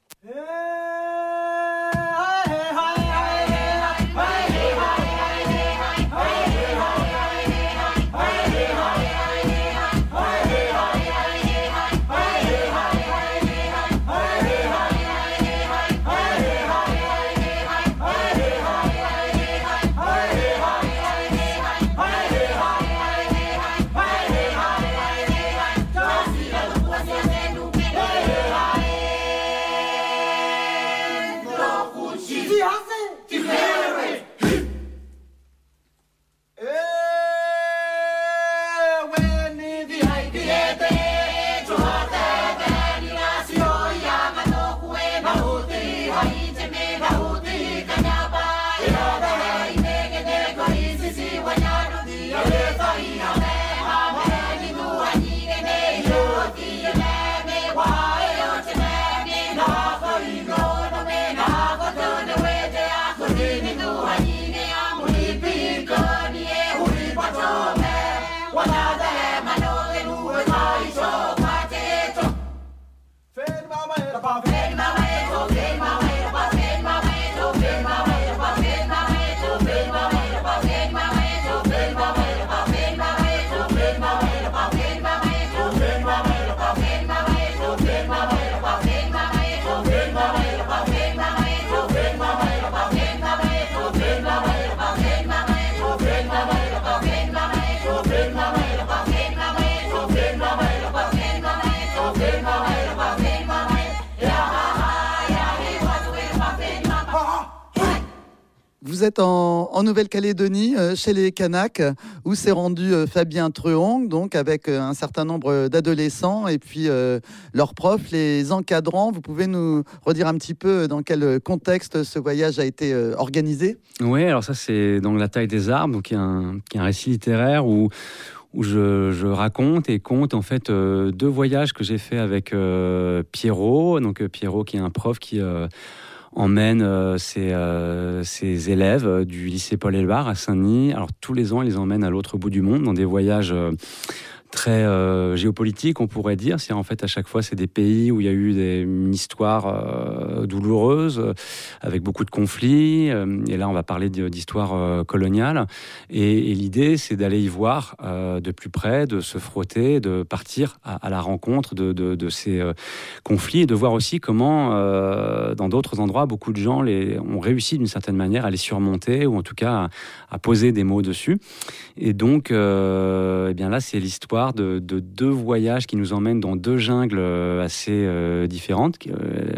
Vous êtes en, en Nouvelle-Calédonie, euh, chez les Kanaks, où s'est rendu euh, Fabien Truong, donc avec euh, un certain nombre d'adolescents et puis euh, leurs profs, les encadrants. Vous pouvez nous redire un petit peu dans quel contexte ce voyage a été euh, organisé ? Oui, alors ça c'est dans La taille des arbres, donc il y a un, il y a un récit littéraire où où je, je raconte et compte en fait euh, deux voyages que j'ai fait avec euh, Pierrot, donc euh, Pierrot qui est un prof qui euh, emmène euh, ses, euh, ses élèves euh, du lycée Paul Elbar à Saint-Denis. Alors tous les ans, ils les emmènent à l'autre bout du monde dans des voyages euh, très euh, géopolitique, on pourrait dire. C'est en fait à chaque fois c'est des pays où il y a eu des, une histoire euh, douloureuse, euh, avec beaucoup de conflits. Euh, et là, on va parler d'histoire euh, coloniale. Et, et l'idée, c'est d'aller y voir euh, de plus près, de se frotter, de partir à, à la rencontre de, de, de ces euh, conflits et de voir aussi comment, euh, dans d'autres endroits, beaucoup de gens les, ont réussi d'une certaine manière à les surmonter ou en tout cas à, à poser des mots dessus. Et donc, euh, eh bien là, c'est l'histoire de, de deux voyages qui nous emmènent dans deux jungles assez euh, différentes. Euh,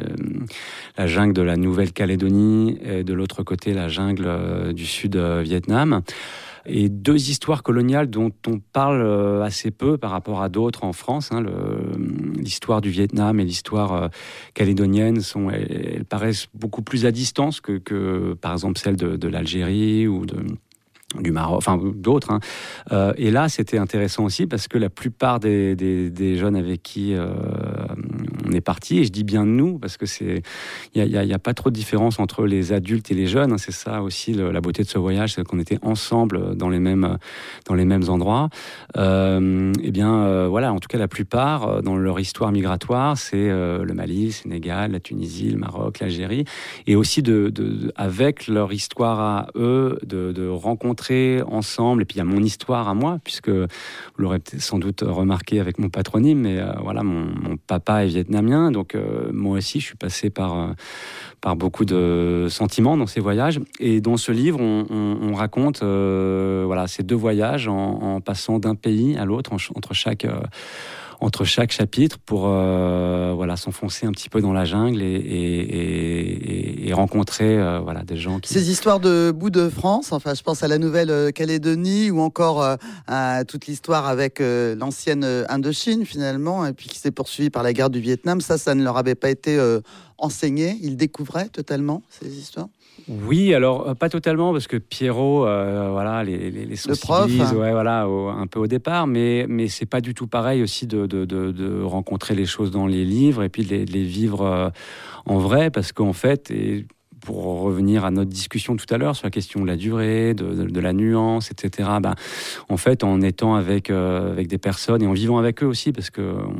la jungle de la Nouvelle-Calédonie et de l'autre côté, la jungle euh, du Sud-Vietnam. Et deux histoires coloniales dont on parle assez peu par rapport à d'autres en France. Hein. Le, l'histoire du Vietnam et l'histoire euh, calédonienne sont, elles, elles paraissent beaucoup plus à distance que, que par exemple celle de, de l'Algérie ou de du Maroc, enfin d'autres. Hein. Euh, et là, c'était intéressant aussi parce que la plupart des, des, des jeunes avec qui euh, on est parti, et je dis bien nous, parce que c'est, il y a, y a pas trop de différence entre les adultes et les jeunes. Hein. C'est ça aussi le, la beauté de ce voyage, c'est qu'on était ensemble dans les mêmes, dans les mêmes endroits. Euh, et bien, euh, voilà, en tout cas, la plupart, dans leur histoire migratoire, c'est euh, le Mali, le Sénégal, la Tunisie, le Maroc, l'Algérie, et aussi de, de, de, avec leur histoire à eux, de, de rencontrer ensemble, et puis il y a mon histoire à moi, puisque vous l'aurez sans doute remarqué avec mon patronyme, mais euh, voilà, mon, mon papa est vietnamien, donc euh, moi aussi je suis passé par, euh, par beaucoup de sentiments dans ces voyages, et dans ce livre on, on, on raconte euh, voilà, ces deux voyages en, en passant d'un pays à l'autre, en, entre chaque... Euh, entre chaque chapitre pour euh, voilà, s'enfoncer un petit peu dans la jungle et, et, et, et rencontrer euh, voilà, des gens qui... Ces histoires de bout de France, enfin je pense à la Nouvelle-Calédonie ou encore euh, à toute l'histoire avec euh, l'ancienne Indochine finalement, et puis qui s'est poursuivie par la guerre du Vietnam, ça, ça ne leur avait pas été euh, enseigné, ils découvraient totalement ces histoires? Oui, alors euh, pas totalement parce que Pierrot, euh, voilà, les, les, les sensibilise, le prof, ouais, voilà, au, un peu au départ, mais mais c'est pas du tout pareil aussi de de, de, de rencontrer les choses dans les livres et puis de les, de les vivre euh, en vrai, parce qu'en fait, et pour revenir à notre discussion tout à l'heure sur la question de la durée, de, de, de la nuance, et cetera. Ben, en fait, en étant avec euh, avec des personnes et en vivant avec eux aussi, parce que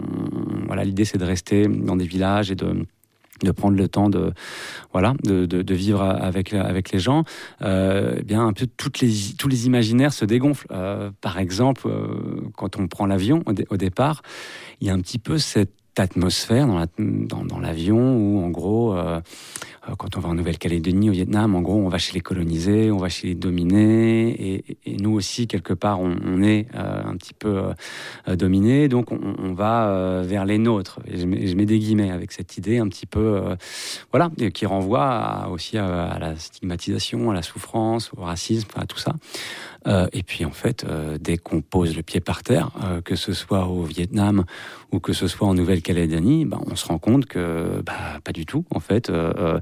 on, voilà, l'idée c'est de rester dans des villages et de de prendre le temps de voilà de, de, de vivre avec avec les gens, euh, eh bien un peu toutes les tous les imaginaires se dégonflent. Euh, par exemple, euh, quand on prend l'avion au, dé, au départ, il y a un petit peu cette atmosphère dans, la, dans, dans l'avion où en gros euh, quand on va en Nouvelle-Calédonie, au Vietnam, en gros on va chez les colonisés, on va chez les dominés, et, et nous aussi quelque part on, on est euh, un petit peu euh, dominés, donc on, on va euh, vers les nôtres, et je, mets, je mets des guillemets avec cette idée un petit peu euh, voilà, qui renvoie à, aussi à, à la stigmatisation, à la souffrance, au racisme, à tout ça. Euh, et puis en fait, euh, dès qu'on pose le pied par terre, euh, que ce soit au Vietnam ou que ce soit en Nouvelle-Calédonie, bah, on se rend compte que bah, pas du tout. En fait, euh,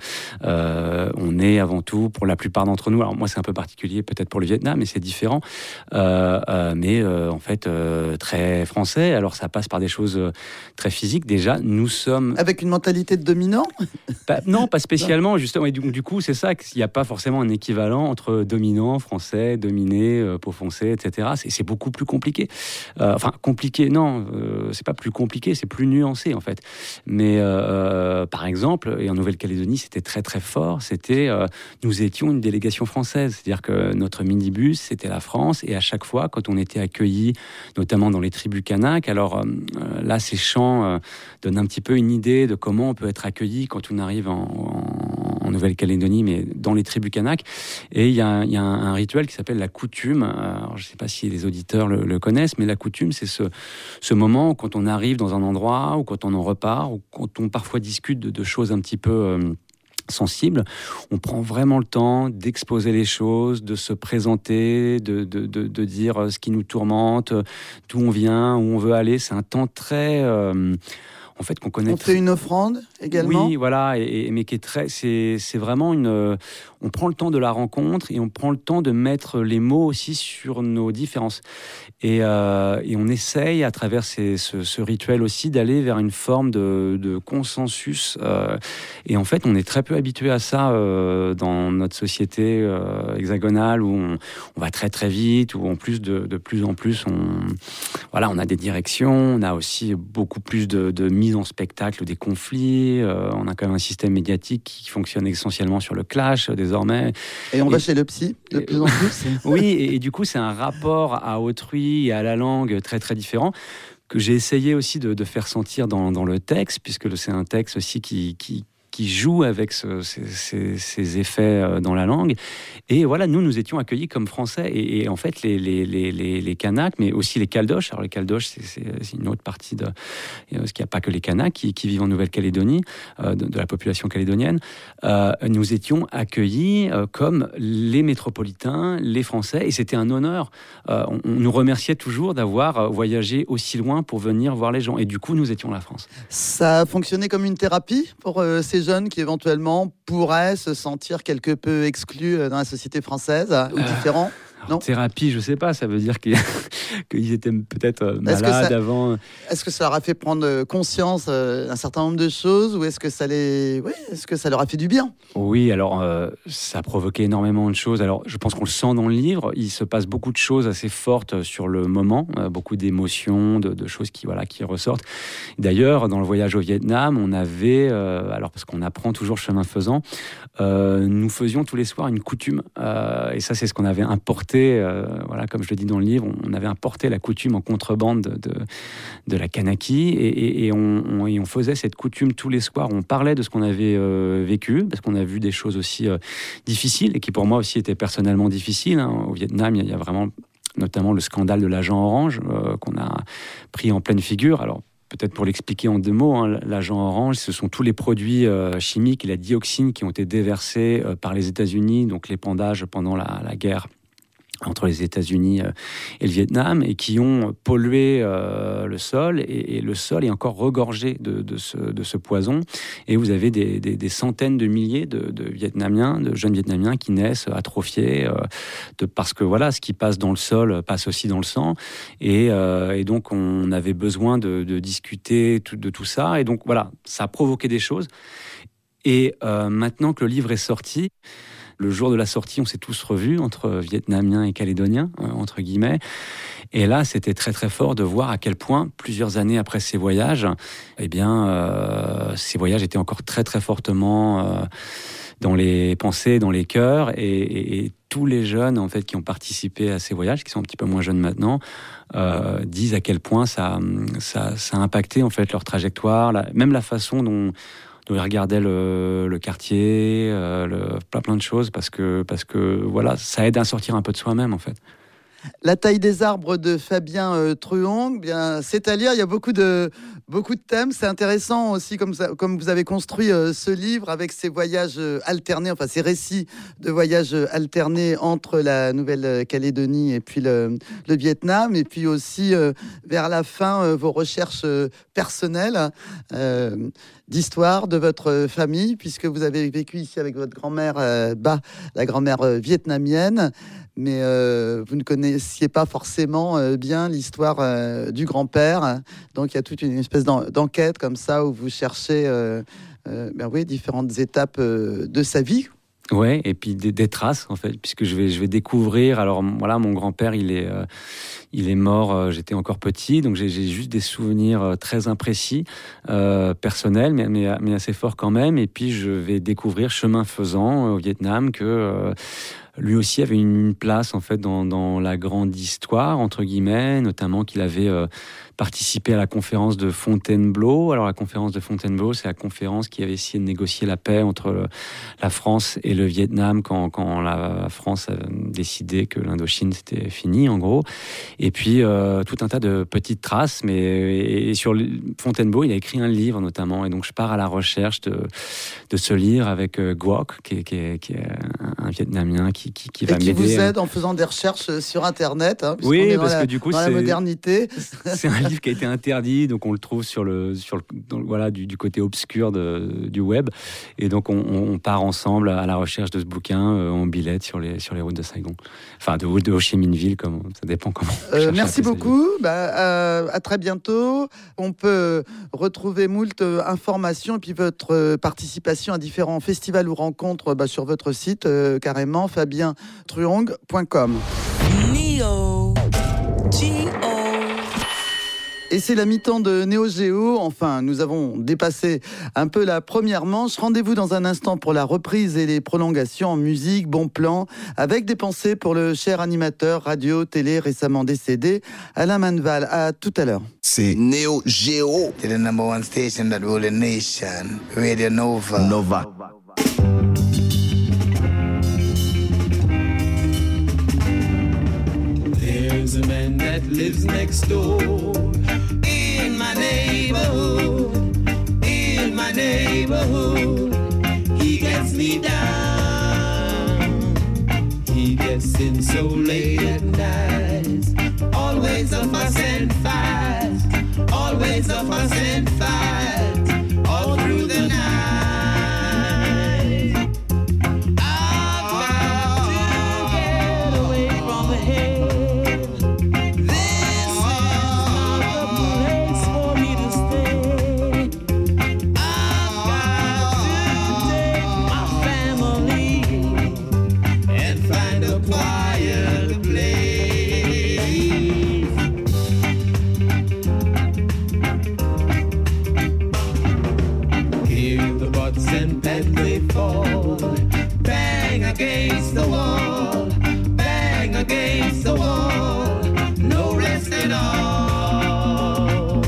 euh, on est avant tout, pour la plupart d'entre nous, alors moi c'est un peu particulier peut-être pour le Vietnam, mais c'est différent, euh, euh, mais euh, en fait euh, très français. Alors ça passe par des choses très physiques. Déjà, nous sommes... Avec une mentalité de dominant ? Bah, non, pas spécialement, justement. Et du, du coup, c'est ça, qu'il n'y a pas forcément un équivalent entre dominant, français, dominé, euh, peau foncée, et cetera. C'est, c'est beaucoup plus compliqué. Euh, enfin, compliqué, non, euh, c'est pas plus compliqué, c'est plus nuancé, en fait. Mais, euh, par exemple, et en Nouvelle-Calédonie, c'était très, très fort, c'était, euh, nous étions une délégation française. C'est-à-dire que notre minibus, c'était la France, et à chaque fois, quand on était accueillis, notamment dans les tribus Kanak, alors euh, là, ces chants euh, donnent un petit peu une idée de comment on peut être accueilli quand on arrive en, en, en Nouvelle-Calédonie, mais dans les tribus Kanak. Et il y a, y a un, un rituel qui s'appelle la coutume. Alors, je ne sais pas si les auditeurs le, le connaissent, mais la coutume, c'est ce, ce moment quand on arrive dans un endroit, ou quand on en repart, ou quand on parfois discute de, de choses un petit peu... Euh, sensible, on prend vraiment le temps d'exposer les choses, de se présenter, de, de, de, de dire ce qui nous tourmente, d'où on vient, où on veut aller. C'est un temps très... Euh, en fait, qu'on connaît... On fait une offrande également ? Oui, voilà, et, et, mais qui est très... C'est, c'est vraiment une... On prend le temps de la rencontre et on prend le temps de mettre les mots aussi sur nos différences. Et, euh, et on essaye, à travers ces, ce, ce rituel aussi, d'aller vers une forme de, de consensus. Euh, et en fait, on est très peu habitué à ça euh, dans notre société euh, hexagonale, où on, on va très très vite, où en plus de, de plus en plus, on, voilà, on a des directions, on a aussi beaucoup plus de, de mise en spectacle des conflits. Euh, on a quand même un système médiatique qui fonctionne essentiellement sur le clash, des désormais. Et on et, va chez le psy de et, plus en plus. Oui, et, et du coup, c'est un rapport à autrui et à la langue très très différent que j'ai essayé aussi de, de faire sentir dans, dans le texte, puisque c'est un texte aussi qui, qui qui joue avec ce, ces, ces, ces effets dans la langue. Et voilà, nous, nous étions accueillis comme Français. Et, et en fait, les, les, les, les, les Kanaks, mais aussi les Caldoches, alors les Caldoches, c'est, c'est, c'est une autre partie de... Parce qu'il n'y a pas que les Kanaks qui, qui vivent en Nouvelle-Calédonie, euh, de, de la population calédonienne. Euh, nous étions accueillis euh, comme les métropolitains, les Français, et c'était un honneur. Euh, on, on nous remerciait toujours d'avoir voyagé aussi loin pour venir voir les gens. Et du coup, nous étions la France. Ça a fonctionné comme une thérapie pour euh, ces jeunes qui éventuellement pourraient se sentir quelque peu exclus dans la société française ou euh... différents. Alors, thérapie, je sais pas, ça veut dire qu'ils, qu'ils étaient peut-être malades est-ce ça, avant. Est-ce que ça leur a fait prendre conscience d'un certain nombre de choses ou est-ce que ça les, oui, est-ce que ça leur a fait du bien ? Oui, alors euh, ça a provoqué énormément de choses. Alors je pense qu'on le sent dans le livre. Il se passe beaucoup de choses assez fortes sur le moment, euh, beaucoup d'émotions, de, de choses qui voilà qui ressortent. D'ailleurs, dans le voyage au Vietnam, on avait, euh, alors parce qu'on apprend toujours chemin faisant, euh, nous faisions tous les soirs une coutume euh, et ça c'est ce qu'on avait importé. Euh, voilà, comme je le dis dans le livre, on avait importé la coutume en contrebande de, de, de la Kanaki et, et, et, on, on, et on faisait cette coutume tous les soirs. On parlait de ce qu'on avait euh, vécu, parce qu'on a vu des choses aussi euh, difficiles et qui pour moi aussi étaient personnellement difficiles. Hein. Au Vietnam, il y, y a vraiment notamment le scandale de l'agent orange euh, qu'on a pris en pleine figure. Alors, peut-être pour l'expliquer en deux mots, hein, l'agent orange, ce sont tous les produits euh, chimiques et la dioxine qui ont été déversés euh, par les États-Unis, donc l'épandage pendant la, la guerre entre les États-Unis et le Vietnam, et qui ont pollué euh, le sol, et, et le sol est encore regorgé de, de, ce, de ce poison, et vous avez des, des, des centaines de milliers de, de Vietnamiens, de jeunes Vietnamiens qui naissent atrophiés, euh, de, parce que voilà, ce qui passe dans le sol passe aussi dans le sang, et, euh, et donc on avait besoin de, de discuter tout, de tout ça, et donc voilà, ça a provoqué des choses, et euh, maintenant que le livre est sorti, le jour de la sortie, on s'est tous revus, entre Vietnamiens et Calédoniens, euh, entre guillemets. Et là, c'était très très fort de voir à quel point, plusieurs années après ces voyages, eh bien, euh, ces voyages étaient encore très très fortement euh, dans les pensées, dans les cœurs. Et, et, et tous les jeunes, en fait, qui ont participé à ces voyages, qui sont un petit peu moins jeunes maintenant, euh, disent à quel point ça, ça, ça a impacté en fait leur trajectoire, la, même la façon dont ils regardaient le, le quartier, euh, le, plein, plein de choses, parce que, parce que voilà, ça aide à sortir un peu de soi-même, en fait. La taille des arbres de Fabien euh, Truong, bien, c'est à lire. Il y a beaucoup de, beaucoup de thèmes. C'est intéressant aussi, comme, ça, comme vous avez construit euh, ce livre avec ces voyages euh, alternés, enfin ces récits de voyages euh, alternés entre la Nouvelle-Calédonie et puis le, le Vietnam. Et puis aussi, euh, vers la fin, euh, vos recherches euh, personnelles euh, d'histoire de votre famille, puisque vous avez vécu ici avec votre grand-mère, euh, Ba, la grand-mère euh, vietnamienne. Mais euh, vous ne connaissiez pas forcément euh, bien l'histoire euh, du grand-père. Donc, il y a toute une espèce d'en- d'enquête comme ça où vous cherchez euh, euh, ben oui, différentes étapes euh, de sa vie. Ouais, et puis des, des traces, en fait, puisque je vais, je vais découvrir... Alors, voilà, mon grand-père, il est, euh, il est mort, euh, j'étais encore petit, donc j'ai, j'ai juste des souvenirs euh, très imprécis, euh, personnels, mais, mais, mais assez forts quand même. Et puis, je vais découvrir, chemin faisant, euh, au Vietnam, que... Euh, lui aussi avait une place en fait dans, dans la grande histoire entre guillemets, notamment qu'il avait euh, participé à la conférence de Fontainebleau. Alors la conférence de Fontainebleau, c'est la conférence qui avait essayé de négocier la paix entre le, la France et le Vietnam quand, quand la France a décidé que l'Indochine c'était fini en gros. Et puis euh, tout un tas de petites traces, mais et, et sur Fontainebleau, il a écrit un livre notamment, et donc je pars à la recherche de, de ce livre avec euh, Guoc, qui est, qui est, qui est un, un Vietnamien qui Qui, qui va et qui m'aider. vous aide en faisant des recherches sur Internet. Hein, oui, parce la, que du coup, dans c'est, la modernité. C'est un livre qui a été interdit, donc on le trouve sur le, sur le, dans, voilà, du, du côté obscur de, du web. Et donc, on, on part ensemble à la recherche de ce bouquin euh, en billette sur les, sur les routes de Saigon. Enfin, de, de Ho Chi Minh Ville, comme, ça dépend comment. Euh, merci beaucoup. Bah, euh, à très bientôt. On peut retrouver moult informations et puis votre participation à différents festivals ou rencontres bah, sur votre site, euh, carrément, fabien truong point com. Neo G O Et c'est la mi-temps de Néo Géo. Enfin, nous avons dépassé un peu la première manche. Rendez-vous dans un instant pour la reprise et les prolongations en musique, bon plan, avec des pensées pour le cher animateur radio, télé récemment décédé, Alain Manval. À tout à l'heure. C'est Néo Géo. The number one station that rule the nation, Radio Nova. Nova. There's a man that lives next door in my neighborhood, in my neighborhood. He gets me down, he gets in so late at night. Always a fuss and fight, always a fuss and fight, all through the night. I've got to get away from the head. This is not the place for me to stay. I've got to take my family and find a quiet place. And then they fall, bang against the wall, bang against the wall, no rest at all.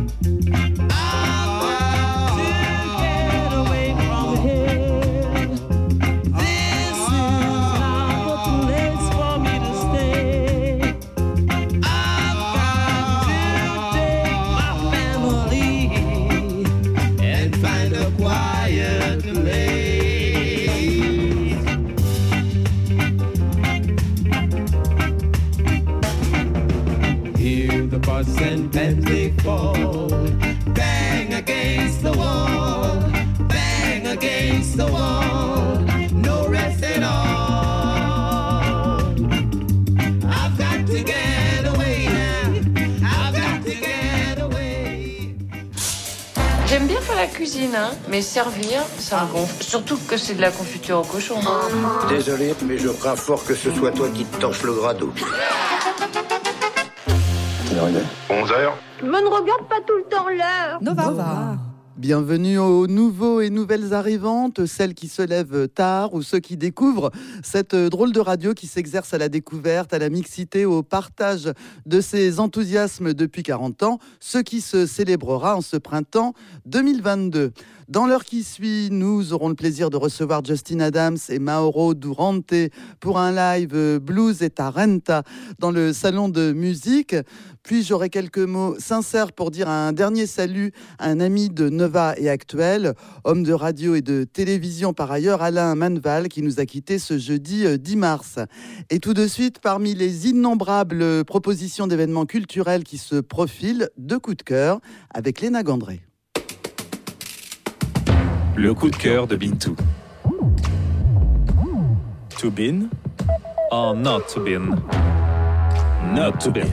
I've got to get away from here. This is not the place for me to stay. I've got to take my family and find a quiet place. Hear the pots and pans they fall, bang against the wall, bang against the wall, no rest at all. I've got to get away now, I've got to get away. J'aime bien faire la cuisine, hein, mais servir, ça me gonfle. Surtout que c'est de la confiture au cochon. Désolé, mais je crains fort que ce soit toi qui te torches le grado. onze heures. Je ne regarde pas tout le temps l'heure. Nova. Nova. Bienvenue aux nouveaux et nouvelles arrivantes, celles qui se lèvent tard ou ceux qui découvrent cette drôle de radio qui s'exerce à la découverte, à la mixité, au partage de ses enthousiasmes depuis quarante ans, ce qui se célébrera en ce printemps deux mille vingt-deux. Dans l'heure qui suit, nous aurons le plaisir de recevoir Justin Adams et Mauro Durante pour un live blues et tarenta dans le salon de musique. Puis j'aurai quelques mots sincères pour dire un dernier salut à un ami de Nova et Actuel, homme de radio et de télévision par ailleurs, Alain Manval, qui nous a quittés ce jeudi dix mars. Et tout de suite, parmi les innombrables propositions d'événements culturels qui se profilent, deux coups de cœur avec Léna Gandré. Le coup de cœur de Bintou. To bin or not to bin? Not to bin.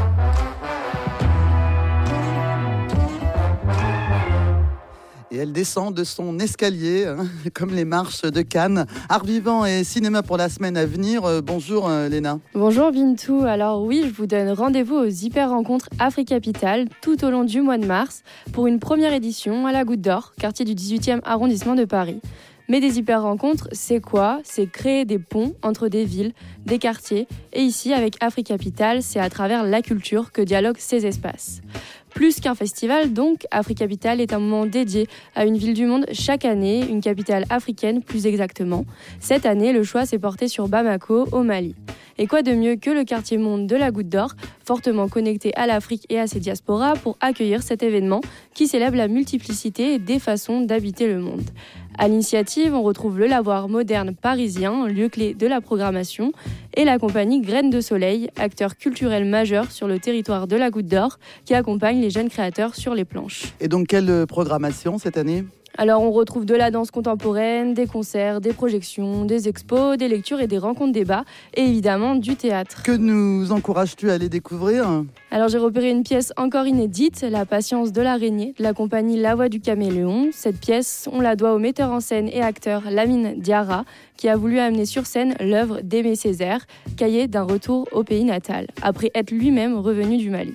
Et elle descend de son escalier, hein, comme les marches de Cannes. Art vivant et cinéma pour la semaine à venir. Euh, bonjour euh, Léna. Bonjour Bintou. Alors oui, je vous donne rendez-vous aux Hyper Rencontres Africapital tout au long du mois de mars pour une première édition à la Goutte d'Or, quartier du dix-huitième arrondissement de Paris. Mais des hyper rencontres, c'est quoi ? C'est créer des ponts entre des villes, des quartiers. Et ici, avec Africapital, c'est à travers la culture que dialoguent ces espaces. Plus qu'un festival, donc, Africapital est un moment dédié à une ville du monde chaque année, une capitale africaine plus exactement. Cette année, le choix s'est porté sur Bamako, au Mali. Et quoi de mieux que le quartier monde de la Goutte d'Or, fortement connecté à l'Afrique et à ses diasporas, pour accueillir cet événement qui célèbre la multiplicité des façons d'habiter le monde. À l'initiative, on retrouve le lavoir moderne parisien, lieu clé de la programmation, et la compagnie Graines de Soleil, acteur culturel majeur sur le territoire de la Goutte d'Or, qui accompagne les jeunes créateurs sur les planches. Et donc, quelle programmation cette année ? Alors on retrouve de la danse contemporaine, des concerts, des projections, des expos, des lectures et des rencontres débats, et évidemment du théâtre. Que nous encourages-tu à aller découvrir ? Alors j'ai repéré une pièce encore inédite, La patience de l'araignée, de la compagnie La Voix du Caméléon. Cette pièce, on la doit au metteur en scène et acteur Lamine Diarra, qui a voulu amener sur scène l'œuvre d'Aimé Césaire, cahier d'un retour au pays natal, après être lui-même revenu du Mali.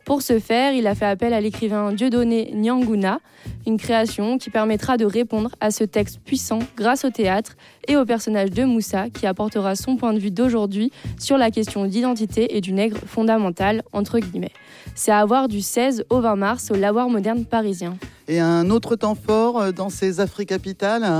Pour ce faire, il a fait appel à l'écrivain Dieudonné Nyanguna, une création qui permettra de répondre à ce texte puissant grâce au théâtre et au personnage de Moussa qui apportera son point de vue d'aujourd'hui sur la question d'identité et du nègre fondamental, entre guillemets. C'est à voir du seize au vingt mars au Lavoir moderne parisien. Et un autre temps fort dans ces Afri-Capitales ?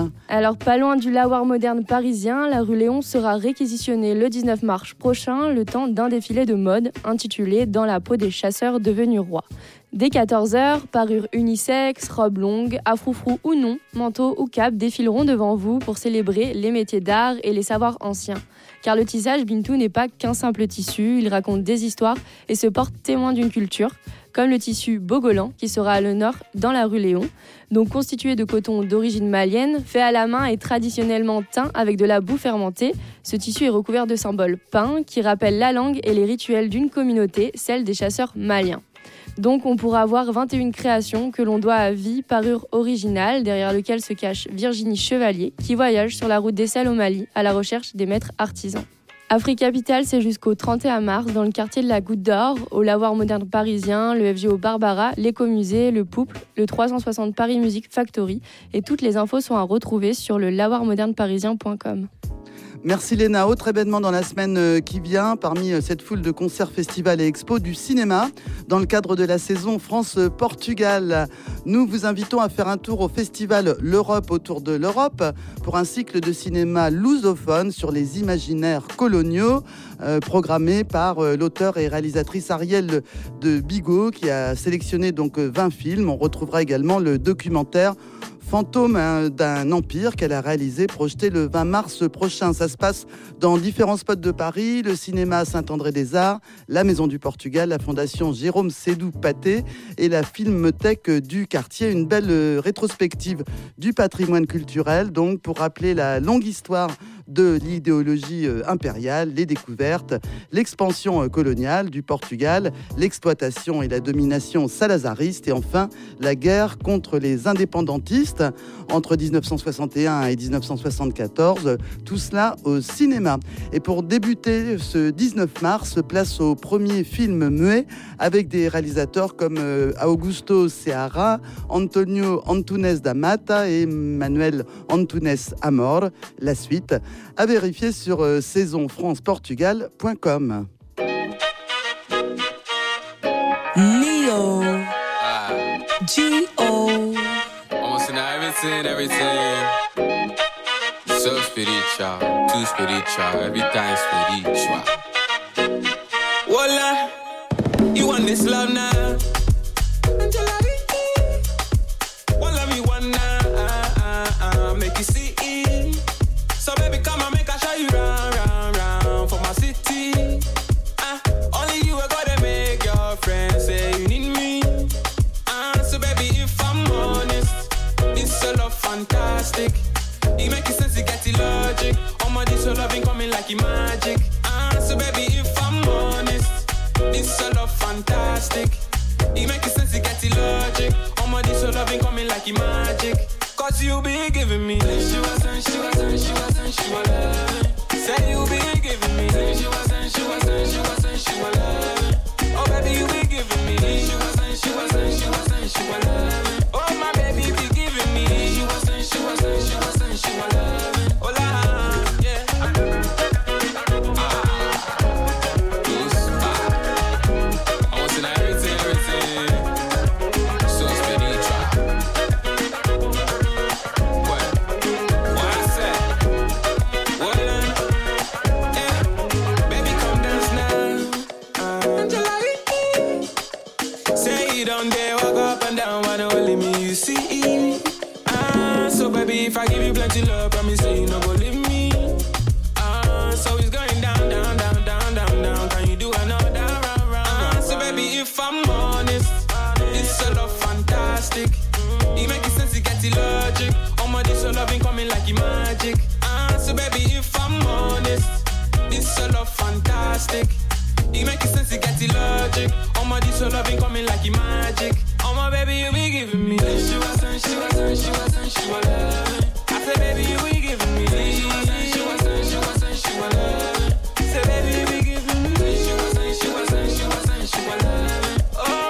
Alors, pas loin du Lavoir moderne parisien, la rue Léon sera réquisitionnée le dix-neuf mars prochain, le temps d'un défilé de mode intitulé « Dans la peau des chasseurs devenus rois ». Dès quatorze heures, parures unisexes, robes longues, afroufrous ou non, manteaux ou capes défileront devant vous pour célébrer les métiers d'art et les savoirs anciens. Car le tissage Bintou n'est pas qu'un simple tissu, il raconte des histoires et se porte témoin d'une culture, comme le tissu Bogolan qui sera à le nord dans la rue Léon, donc constitué de coton d'origine malienne, fait à la main et traditionnellement teint avec de la boue fermentée. Ce tissu est recouvert de symboles peints qui rappellent la langue et les rituels d'une communauté, celle des chasseurs maliens. Donc on pourra voir vingt et une créations que l'on doit à Vie, parure originale, derrière lequel se cache Virginie Chevalier, qui voyage sur la route des Selles au Mali à la recherche des maîtres artisans. Afri-Capitale, c'est jusqu'au trente et un mars dans le quartier de la Goutte d'Or, au Lavoir moderne parisien, le F G O Barbara, l'écomusée, le Pouple, le trois cent soixante Paris Music Factory. Et toutes les infos sont à retrouver sur le lavoir moderne parisien point com. Merci Léna. Autre événement dans la semaine qui vient, parmi cette foule de concerts, festivals et expos, du cinéma. Dans le cadre de la saison France-Portugal, nous vous invitons à faire un tour au festival L'Europe autour de l'Europe pour un cycle de cinéma lusophone sur les imaginaires coloniaux, euh, programmé par euh, l'auteur et réalisatrice Ariel de Bigot, qui a sélectionné donc vingt films. On retrouvera également le documentaire Fantôme d'un empire qu'elle a réalisé, projeté le vingt mars prochain. Ça se passe dans différents spots de Paris, le cinéma Saint-André-des-Arts, la Maison du Portugal, la Fondation Jérôme Sédou-Paté et la Filmothèque du quartier. Une belle rétrospective du patrimoine culturel, donc pour rappeler la longue histoire de l'idéologie impériale, les découvertes, l'expansion coloniale du Portugal, l'exploitation et la domination salazariste et enfin la guerre contre les indépendantistes entre dix-neuf cent soixante et un et dix-neuf cent soixante-quatorze, tout cela au cinéma. Et pour débuter ce dix-neuf mars, place au premier film muet avec des réalisateurs comme Augusto Seara, Antonio Antunes da Mata et Manuel Antunes Amor. La suite à vérifier sur euh, saison france portugal point com. Neo G O Almost in everything, everything. So spiritual, too spiritual, every time spiritual. Voila, you want this love now? Voila, me want now, uh, uh, uh, make you see it. So baby, come and make I show you round, round, round for my city. Uh, only you are gonna make your friends say you need me. Uh, so baby, if I'm honest, this so love fantastic. It make it sense, it get it logic. Oh my, this so loving coming like it magic. Uh, so baby, if I'm honest, this so love fantastic. It make it sense, it get it logic. Oh my, this so loving coming like it magic. Cause you be giving me she wasn't, she wasn't, she wasn't, she was loving. Say you be giving me she wasn't, she wasn't, she wasn't, she was loving. Oh baby, you be giving me she wasn't, she wasn't, she wasn't, she was loving. Oh my baby, be giving me she wasn't, she wasn't, she wasn't, she was loving. Oh la, yeah. If I give you plenty love, promise say you no go leave me. Ah, uh, so it's going down, down, down, down, down, down. Can you do another round, round, round? Uh, so baby, if I'm honest, this so love fantastic. It make it sense, it get it logic. Oh my, this so loving coming like it magic. Ah, uh, so baby, if I'm honest, this so love fantastic. It make it sense, it get it logic. Oh my, this so loving coming like it magic. Oh my baby, you be giving me she wasn't, she wasn't, she wasn't, she was loving. I said baby, you be giving me she wasn't, she wasn't, she wasn't, she was loving. Say baby, you be giving me she wasn't, she wasn't, she wasn't, she was loving. Oh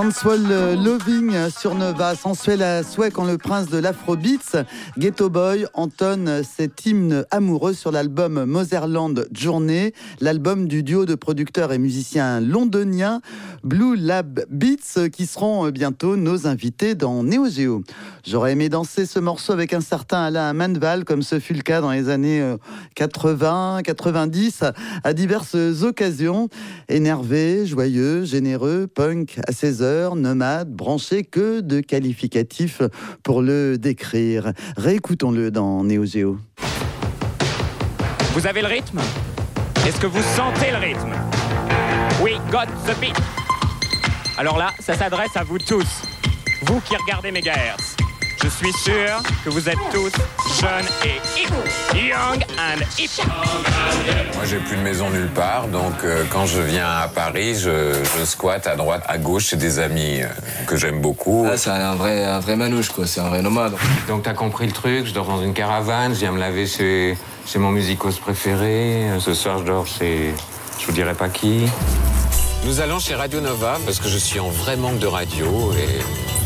Sensual Loving sur Nova, sensuel à souhait quand le prince de l'Afrobeats, Ghetto Boy, entonne cet hymne amoureux sur l'album Motherland Journey, l'album du duo de producteurs et musiciens londoniens Blue Lab Beats, qui seront bientôt nos invités dans Neo Geo. J'aurais aimé danser ce morceau avec un certain Alain Manval, comme ce fut le cas dans les années quatre-vingts, quatre-vingt-dix, à diverses occasions. Énervé, joyeux, généreux, punk à seize heures, nomade, branché, que de qualificatifs pour le décrire. Réécoutons-le dans Neo Geo. Vous avez le rythme ? Est-ce que vous sentez le rythme ? We got the beat. Alors là, ça s'adresse à vous tous, vous qui regardez Megahertz. Je suis sûr que vous êtes tous jeunes et hip, young and hip. Moi, j'ai plus de maison nulle part, donc euh, quand je viens à Paris, je, je squatte à droite, à gauche chez des amis euh, que j'aime beaucoup. Ah, c'est un vrai, un vrai manouche, quoi. C'est un vrai nomade. Donc t'as compris le truc, je dors dans une caravane, je viens me laver chez, chez mon musicos préféré. Ce soir, je dors chez... je vous dirai pas qui. Nous allons chez Radio Nova, parce que je suis en vrai manque de radio et...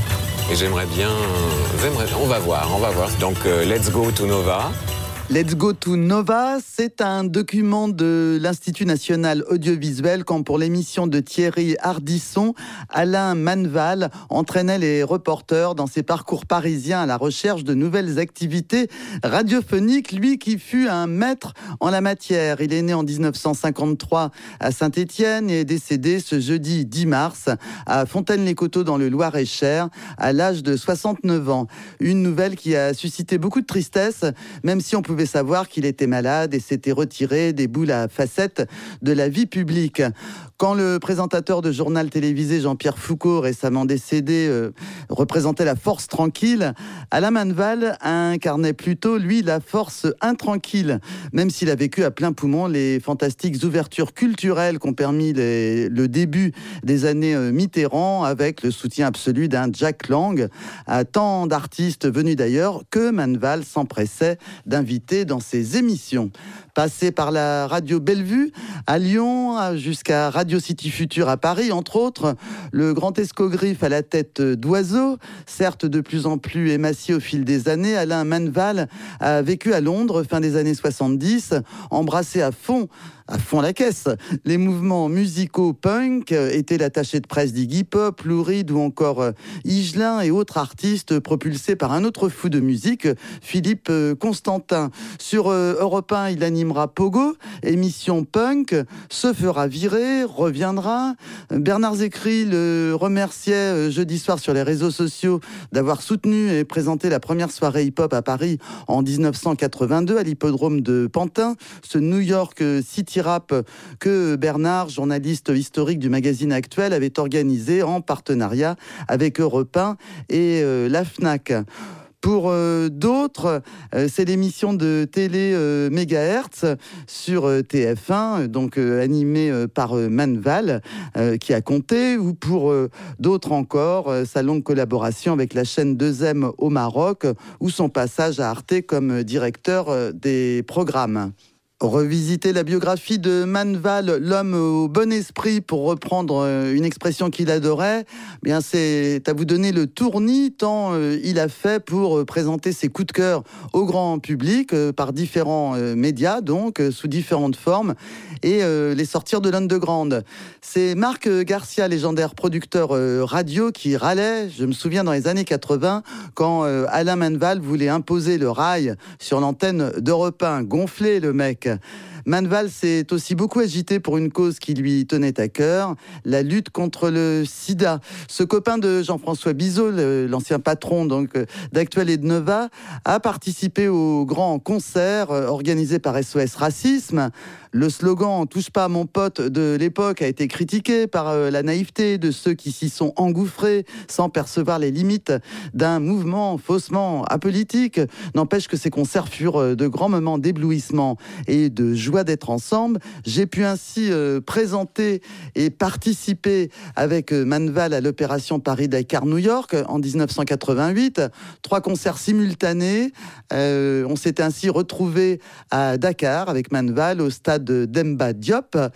Et j'aimerais bien, j'aimerais, on va voir, on va voir. Donc, euh, let's go to Nova. Let's go to Nova, c'est un document de l'Institut national audiovisuel quand pour l'émission de Thierry Ardisson, Alain Manval entraînait les reporters dans ses parcours parisiens à la recherche de nouvelles activités radiophoniques, lui qui fut un maître en la matière. Il est né en dix-neuf cent cinquante-trois à Saint-Étienne et est décédé ce jeudi dix mars à Fontaine-les-Coteaux dans le Loir-et-Cher à l'âge de soixante-neuf ans. Une nouvelle qui a suscité beaucoup de tristesse, même si on pouvait pouvait savoir qu'il était malade et s'était retiré des boules à facettes de la vie publique. Quand le présentateur de journal télévisé Jean-Pierre Foucault, récemment décédé, euh, représentait la force tranquille, Alain Manval incarnait plutôt, lui, la force intranquille. Même s'il a vécu à plein poumon les fantastiques ouvertures culturelles qu'ont permis les, le début des années euh, Mitterrand, avec le soutien absolu d'un Jack Lang, à tant d'artistes venus d'ailleurs que Manval s'empressait d'inviter dans ses émissions. Passé par la radio Bellevue à Lyon, jusqu'à Radio City Future à Paris, entre autres, le grand escogriffe à la tête d'oiseau, certes de plus en plus émacié au fil des années, Alain Manval a vécu à Londres fin des années soixante-dix, embrassé à fond à fond la caisse. Les mouvements musicaux punk étaient l'attaché de presse d'Iggy Pop, Lou Reed ou encore Higelin et autres artistes propulsés par un autre fou de musique, Philippe Constantin. Sur Europe un, il animera Pogo, émission punk, se fera virer, reviendra. Bernard Zécry le remerciait jeudi soir sur les réseaux sociaux d'avoir soutenu et présenté la première soirée hip-hop à Paris en dix-neuf cent quatre-vingt-deux à l'hippodrome de Pantin, ce New York City Rap que Bernard, journaliste historique du magazine Actuel, avait organisé en partenariat avec Europe un et euh, la Fnac. Pour euh, d'autres, euh, c'est l'émission de télé euh, Mégahertz sur euh, T F un, donc euh, animée euh, par euh, Manval, euh, qui a compté, ou pour euh, d'autres encore, euh, sa longue collaboration avec la chaîne deux M au Maroc, ou son passage à Arte comme directeur euh, des programmes. Revisiter la biographie de Manval, l'homme au bon esprit, pour reprendre une expression qu'il adorait, eh bien c'est à vous donner le tournis tant euh, il a fait pour présenter ses coups de cœur au grand public euh, par différents euh, médias, donc euh, sous différentes formes, et euh, les sortir de l'underground. C'est Marc Garcia, légendaire producteur euh, radio, qui râlait, je me souviens dans les années quatre-vingts, quand euh, Alain Manval voulait imposer le rail sur l'antenne d'Europe un, gonfler le mec. Manval s'est aussi beaucoup agité pour une cause qui lui tenait à cœur, la lutte contre le sida. Ce copain de Jean-François Bizot, l'ancien patron donc d'Actuel et de Nova, a participé au grand concert organisé par S O S Racisme. Le slogan « Touche pas à mon pote » de l'époque a été critiqué par la naïveté de ceux qui s'y sont engouffrés sans percevoir les limites d'un mouvement faussement apolitique. N'empêche que ces concerts furent de grands moments d'éblouissement et de joie d'être ensemble. J'ai pu ainsi euh, présenter et participer avec euh, Manval à l'opération Paris-Dakar-New York en dix-neuf cent quatre-vingt-huit. Trois concerts simultanés. Euh, on s'était ainsi retrouvés à Dakar avec Manval au stade de Demba Diop.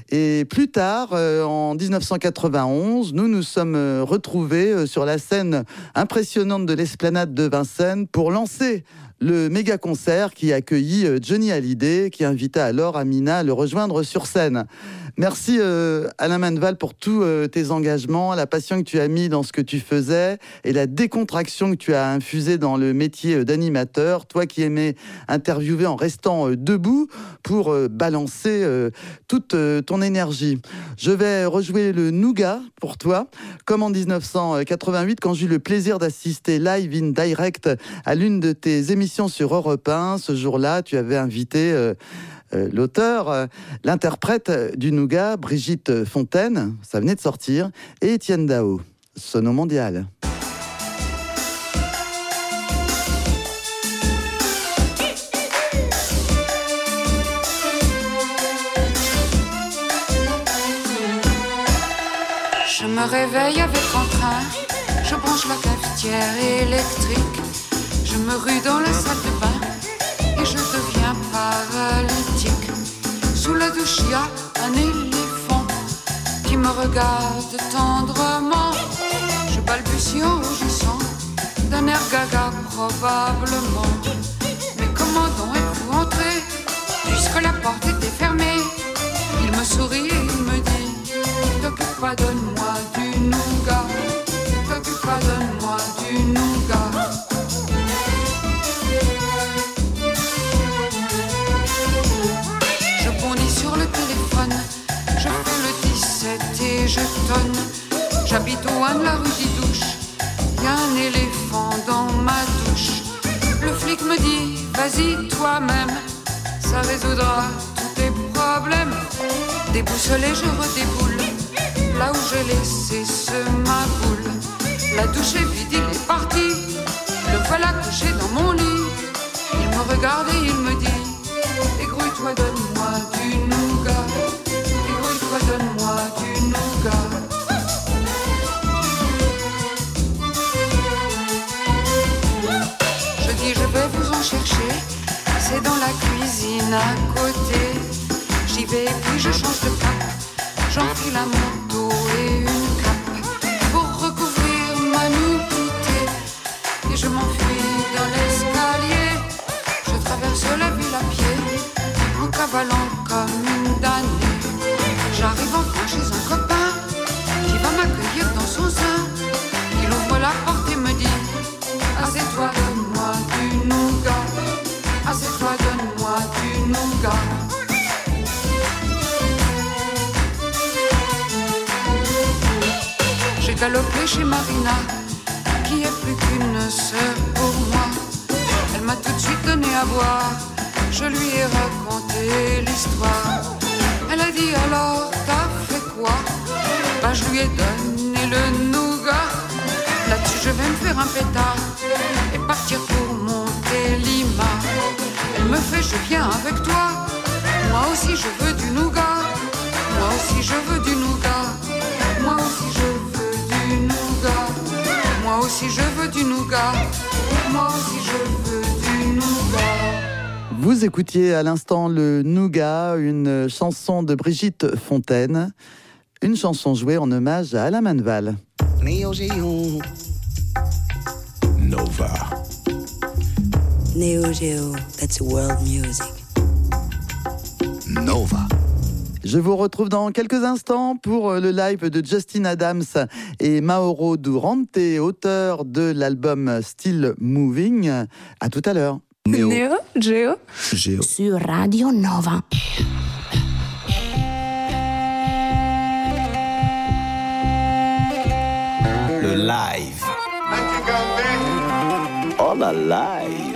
Et plus tard, euh, en dix-neuf cent quatre-vingt-onze, nous nous sommes euh, retrouvés euh, sur la scène impressionnante de l'Esplanade de Vincennes pour lancer le méga concert qui accueillit euh, Johnny Hallyday, qui invita alors Amina à le rejoindre sur scène. Merci euh, Alain Manval pour tous euh, tes engagements, la passion que tu as mis dans ce que tu faisais et la décontraction que tu as infusée dans le métier euh, d'animateur. Toi qui aimais interviewer en restant euh, debout pour euh, balancer euh, toute euh, ton énergie. Je vais rejouer le Nougat pour toi, comme en dix-neuf cent quatre-vingt-huit quand j'ai eu le plaisir d'assister live in direct à l'une de tes émissions sur Europe un. Ce jour-là, tu avais invité... Euh, Euh, l'auteur, euh, l'interprète du Nougat, Brigitte Fontaine, ça venait de sortir, et Étienne Dao, Sono Mondial. Je me réveille avec entrain, je branche la cafetière électrique, je me rue dans la salle de bain et je deviens paralytique. Sous la douche, il y a un éléphant qui me regarde tendrement. Je balbutie en rougissant, d'un air gaga probablement. Mais comment donc êtes-vous entré, puisque la porte était fermée? Il me sourit et il me dit: t'occupe pas, donne-moi du nougat. T'occupe pas, donne-moi du nougat. Sur le téléphone, je fais le dix-sept et je tonne. J'habite au un de la rue Didouche, y a un éléphant dans ma douche. Le flic me dit: vas-y toi-même, ça résoudra tous tes problèmes. Déboussolé, je redéboule là où j'ai laissé ce ma boule. La douche est vide, il est parti, le voilà couché dans mon lit. Il me regarde et il me dit: dégrouille-toi, donne-moi du nougat. Dégrouille-toi, donne-moi du nougat. Je dis: je vais vous en chercher, c'est dans la cuisine à côté. J'y vais et puis je change de cap. J'enfile un manteau et une cape pour recouvrir ma nudité. Et je m'enfuis dans l'escalier. Je traverse la ville à pied, en cavalant comme une damnée. J'arrive enfin chez un copain qui va m'accueillir dans son sein. Il ouvre la porte et me dit: assieds-toi, donne-moi du nougat. Assieds-toi, donne-moi du nougat. J'ai galopé chez Marina, qui est plus qu'une sœur pour moi. Elle m'a tout de suite donné à boire, je lui ai raconté l'histoire. Elle a dit: alors t'as fait quoi? Bah je lui ai donné le nougat. Là-dessus je vais me faire un pétard et partir pour Montélimar. Elle me fait: je viens avec toi, moi aussi je veux du nougat. Moi aussi je veux du nougat. Moi aussi je veux du nougat. Moi aussi je veux du nougat. Moi aussi je veux du nougat. Vous écoutiez à l'instant le Nougat, une chanson de Brigitte Fontaine, une chanson jouée en hommage à Alain Manval. Neo Geo. Nova. Neo Geo, that's world music. Nova. Je vous retrouve dans quelques instants pour le live de Justin Adams et Mauro Durante, auteur de l'album Still Moving. À tout à l'heure. Neo Geo. Geo. Sur Radio Nova. Le live. Oh la live.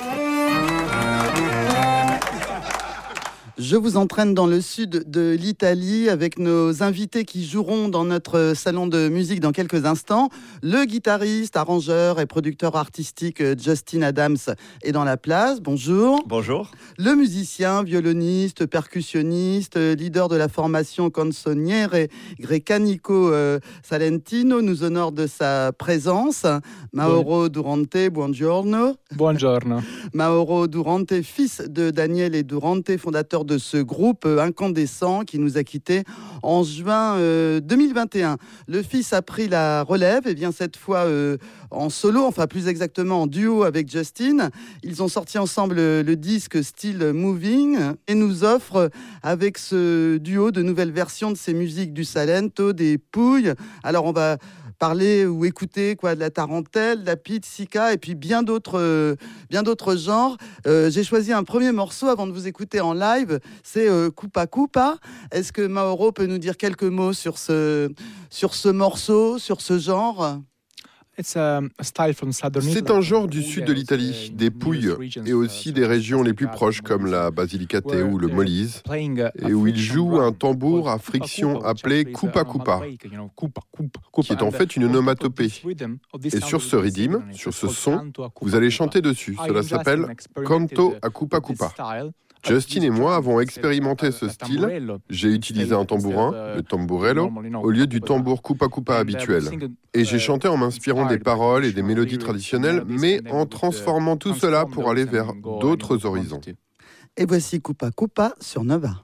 Je vous entraîne dans le sud de l'Italie avec nos invités qui joueront dans notre salon de musique dans quelques instants. Le guitariste, arrangeur et producteur artistique Justin Adams est dans la place. Bonjour. Bonjour. Le musicien, violoniste, percussionniste, leader de la formation Canzoniere Grecanico euh, Salentino nous honore de sa présence. Mauro Durante, buongiorno. Buongiorno. Mauro Durante, fils de Daniele Durante, fondateur chanteur de ce groupe incandescent qui nous a quittés en juin euh, deux mille vingt et un. Le fils a pris la relève, et bien cette fois euh, en solo, enfin plus exactement en duo avec Justin. Ils ont sorti ensemble le, le disque Still Moving et nous offrent avec ce duo de nouvelles versions de ces musiques du Salento, des Pouilles. Alors on va parler ou écouter quoi, de la tarentelle, de la pizzica et puis bien d'autres, euh, bien d'autres genres. Euh, j'ai choisi un premier morceau avant de vous écouter en live, c'est euh, Cupa Cupa. Est-ce que Mauro peut nous dire quelques mots sur ce, sur ce morceau, sur ce genre ? C'est un genre du sud de l'Italie, des Pouilles, et aussi des régions les plus proches comme la Basilicate ou le Molise, et où il joue un tambour à friction appelé Cupa Cupa, qui est en fait une onomatopée. Et sur ce rythme, sur ce son, vous allez chanter dessus. Cela s'appelle Canto a Cupa Cupa. Justin et moi avons expérimenté ce style. J'ai utilisé un tambourin, le tamburello, au lieu du tambour Cupa Cupa habituel. Et j'ai chanté en m'inspirant des paroles et des mélodies traditionnelles, mais en transformant tout cela pour aller vers d'autres horizons. Et voici Cupa Cupa sur Nova.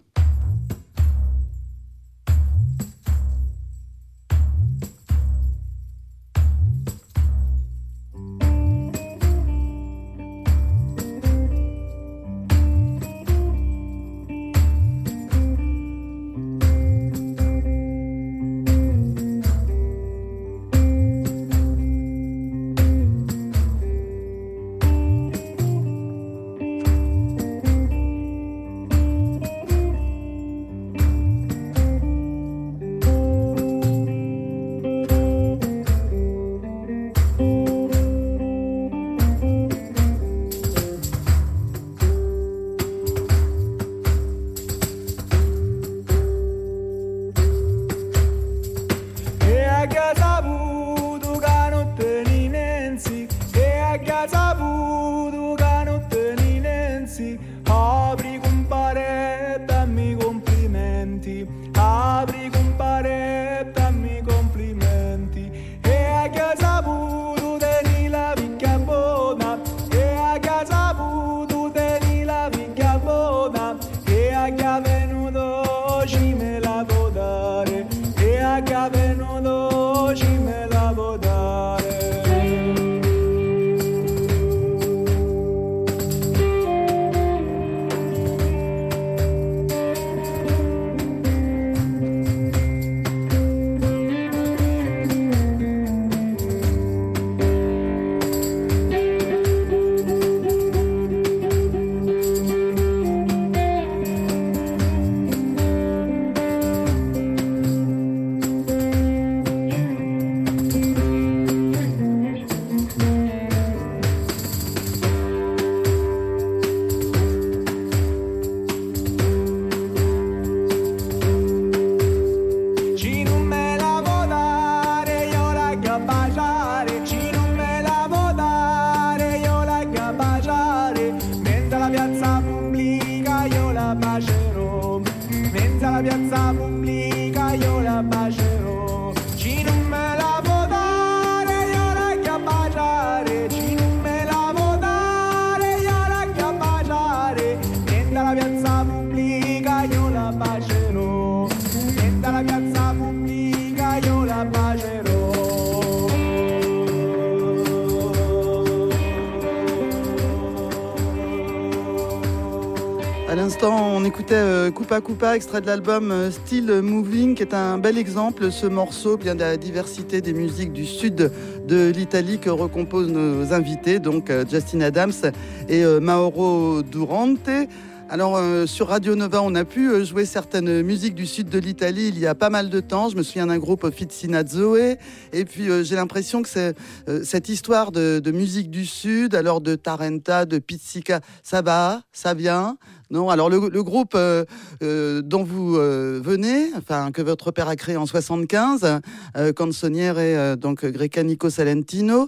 À l'instant, on écoutait euh, Cupa Cupa, extrait de l'album euh, Still Moving, qui est un bel exemple, ce morceau, bien de la diversité des musiques du sud de l'Italie que recomposent nos invités, donc euh, Justin Adams et euh, Mauro Durante. Alors, euh, sur Radio Nova, on a pu euh, jouer certaines musiques du sud de l'Italie il y a pas mal de temps. Je me souviens d'un groupe Officina Zoe. Et puis, euh, j'ai l'impression que c'est, euh, cette histoire de, de musique du sud, alors de Tarenta, de Pizzica, ça va, ça vient. Non, alors le, le groupe euh, euh, dont vous euh, venez, enfin que votre père a créé en soixante-quinze, euh, Canzoniere, euh, donc Grecanico Salentino,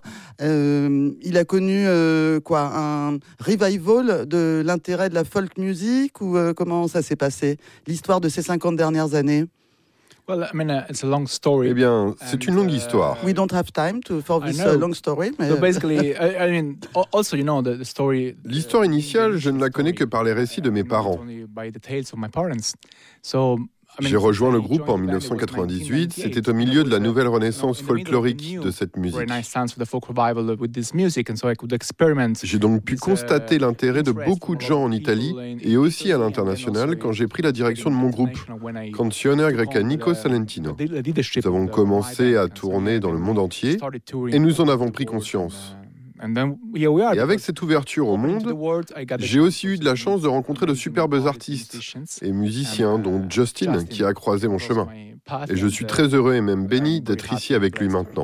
euh, il a connu euh, quoi, un revival de l'intérêt de la folk music ou euh, comment ça s'est passé, l'histoire de ces cinquante dernières années? Well, I mean, uh, it's a long story. Eh bien, c'est une longue histoire. We don't have time to, for this uh, long story. So basically, I, I mean, also, you know, the, the story. L'histoire initiale, je ne la connais que par les récits de mes parents. By the tales of my parents. So. J'ai rejoint le groupe en dix-neuf cent quatre-vingt-dix-huit. C'était au milieu de la nouvelle renaissance folklorique de cette musique. J'ai donc pu constater l'intérêt de beaucoup de gens en Italie et aussi à l'international quand j'ai pris la direction de mon groupe, Canzone Grecanico Salentino. Nous avons commencé à tourner dans le monde entier et nous en avons pris conscience. Et avec cette ouverture au monde, j'ai aussi eu de la chance de rencontrer de superbes artistes et musiciens, dont Justin, qui a croisé mon chemin. Et je suis très heureux et même béni d'être ici avec lui maintenant.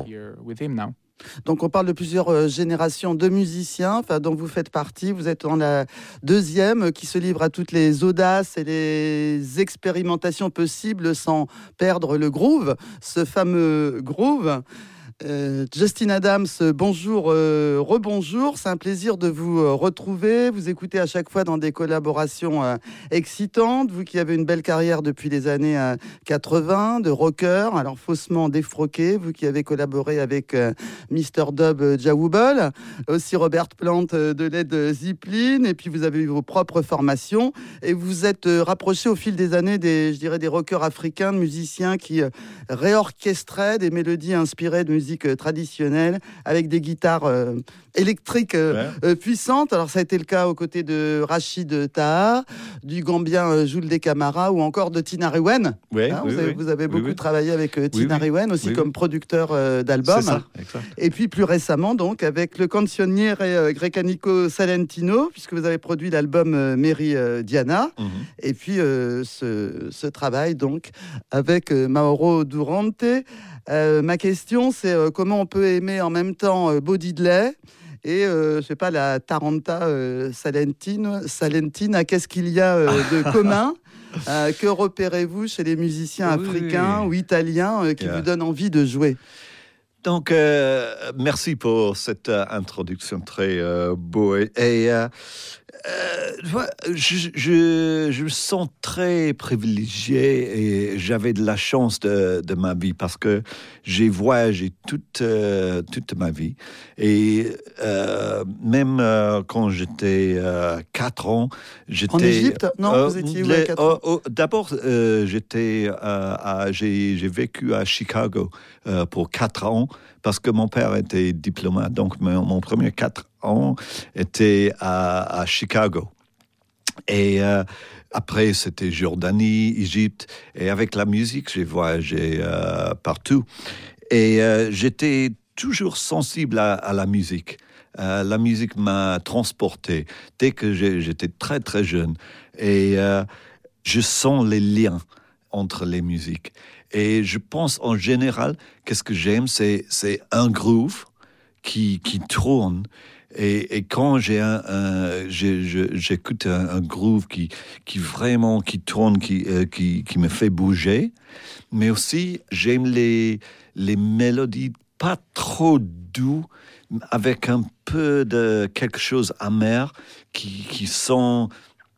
Donc on parle de plusieurs euh, générations de musiciens, enfin, dont vous faites partie. Vous êtes dans la deuxième qui se livre à toutes les audaces et les expérimentations possibles sans perdre le groove, ce fameux groove. Euh, Justin Adams, bonjour, euh, rebonjour, c'est un plaisir de vous euh, retrouver, vous écoutez à chaque fois dans des collaborations euh, excitantes, vous qui avez une belle carrière depuis les années euh, quatre-vingts, de rocker, alors faussement défroqué, vous qui avez collaboré avec euh, mister Dub euh, Jawubel, aussi Robert Plant euh, de Led Zeppelin, et puis vous avez eu vos propres formations, et vous êtes euh, rapproché au fil des années des, je dirais, des rockers africains, de musiciens qui euh, réorchestraient des mélodies inspirées de musique traditionnelle avec des guitares euh, électriques euh, ouais. euh, puissantes. Alors ça a été le cas aux côtés de Rachid Taha, du Gambien euh, Jules De Camara ou encore de Tina Rewen. Ouais, hein, oui, vous, avez, oui. vous avez beaucoup oui, oui. travaillé avec euh, Tina oui, Rewen aussi oui, comme oui. producteur euh, d'albums. C'est ça, exact. Et puis plus récemment donc avec le Canzoniere euh, Grecanico Salentino, puisque vous avez produit l'album euh, Meridiana. Mm-hmm. Et puis euh, ce, ce travail donc avec euh, Mauro Durante. Euh, ma question, c'est euh, comment on peut aimer en même temps euh, Bo Diddley et, euh, je sais pas, la Taranta euh, Salentine. Salentine, qu'est-ce qu'il y a euh, de commun euh, Que repérez-vous chez les musiciens oui, africains ou italiens euh, qui yeah. vous donnent envie de jouer? Donc, euh, merci pour cette euh, introduction très euh, beau. Et euh, euh, je, je, je me sens très privilégié et j'avais de la chance de, de ma vie parce que j'ai voyagé toute, euh, toute ma vie. Et euh, même euh, quand j'étais euh, quatre ans, j'étais... En Égypte? Non, euh, vous étiez où à quatre ans? euh, euh, D'abord, euh, j'étais, euh, à, j'ai, j'ai vécu à Chicago euh, pour quatre ans. Parce que mon père était diplomate, donc mon, mon premier quatre ans était à, à Chicago. Et euh, après, c'était Jordanie, Égypte. Et avec la musique, j'ai voyagé euh, partout. Et euh, j'étais toujours sensible à, à la musique. Euh, la musique m'a transporté dès que j'ai, j'étais très, très jeune. Et euh, je sens les liens entre les musiques. Et je pense en général, qu'est-ce que j'aime, c'est, c'est un groove qui, qui tourne. Et, et quand j'ai un, un, j'ai, je, j'écoute un, un groove qui, qui vraiment qui tourne, qui, euh, qui, qui me fait bouger, mais aussi j'aime les, les mélodies pas trop doux, avec un peu de quelque chose amer qui, qui sent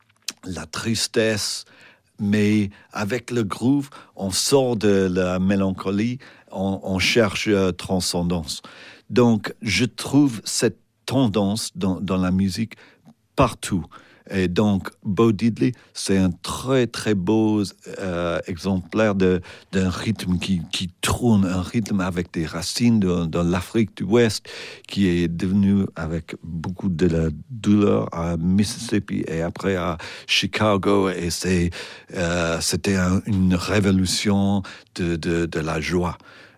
la tristesse. Mais avec le groove, on sort de la mélancolie, on, on cherche euh, transcendance. Donc, je trouve cette tendance dans, dans la musique partout. Et donc, Bo Diddley, c'est un très, très beau euh, exemplaire de, d'un rythme qui, qui tourne, un rythme avec des racines de, de l'Afrique de l'Ouest, qui est devenu, avec beaucoup de la douleur, à Mississippi et après à Chicago. Et c'est, euh, c'était un, une révolution de, de, de la joie.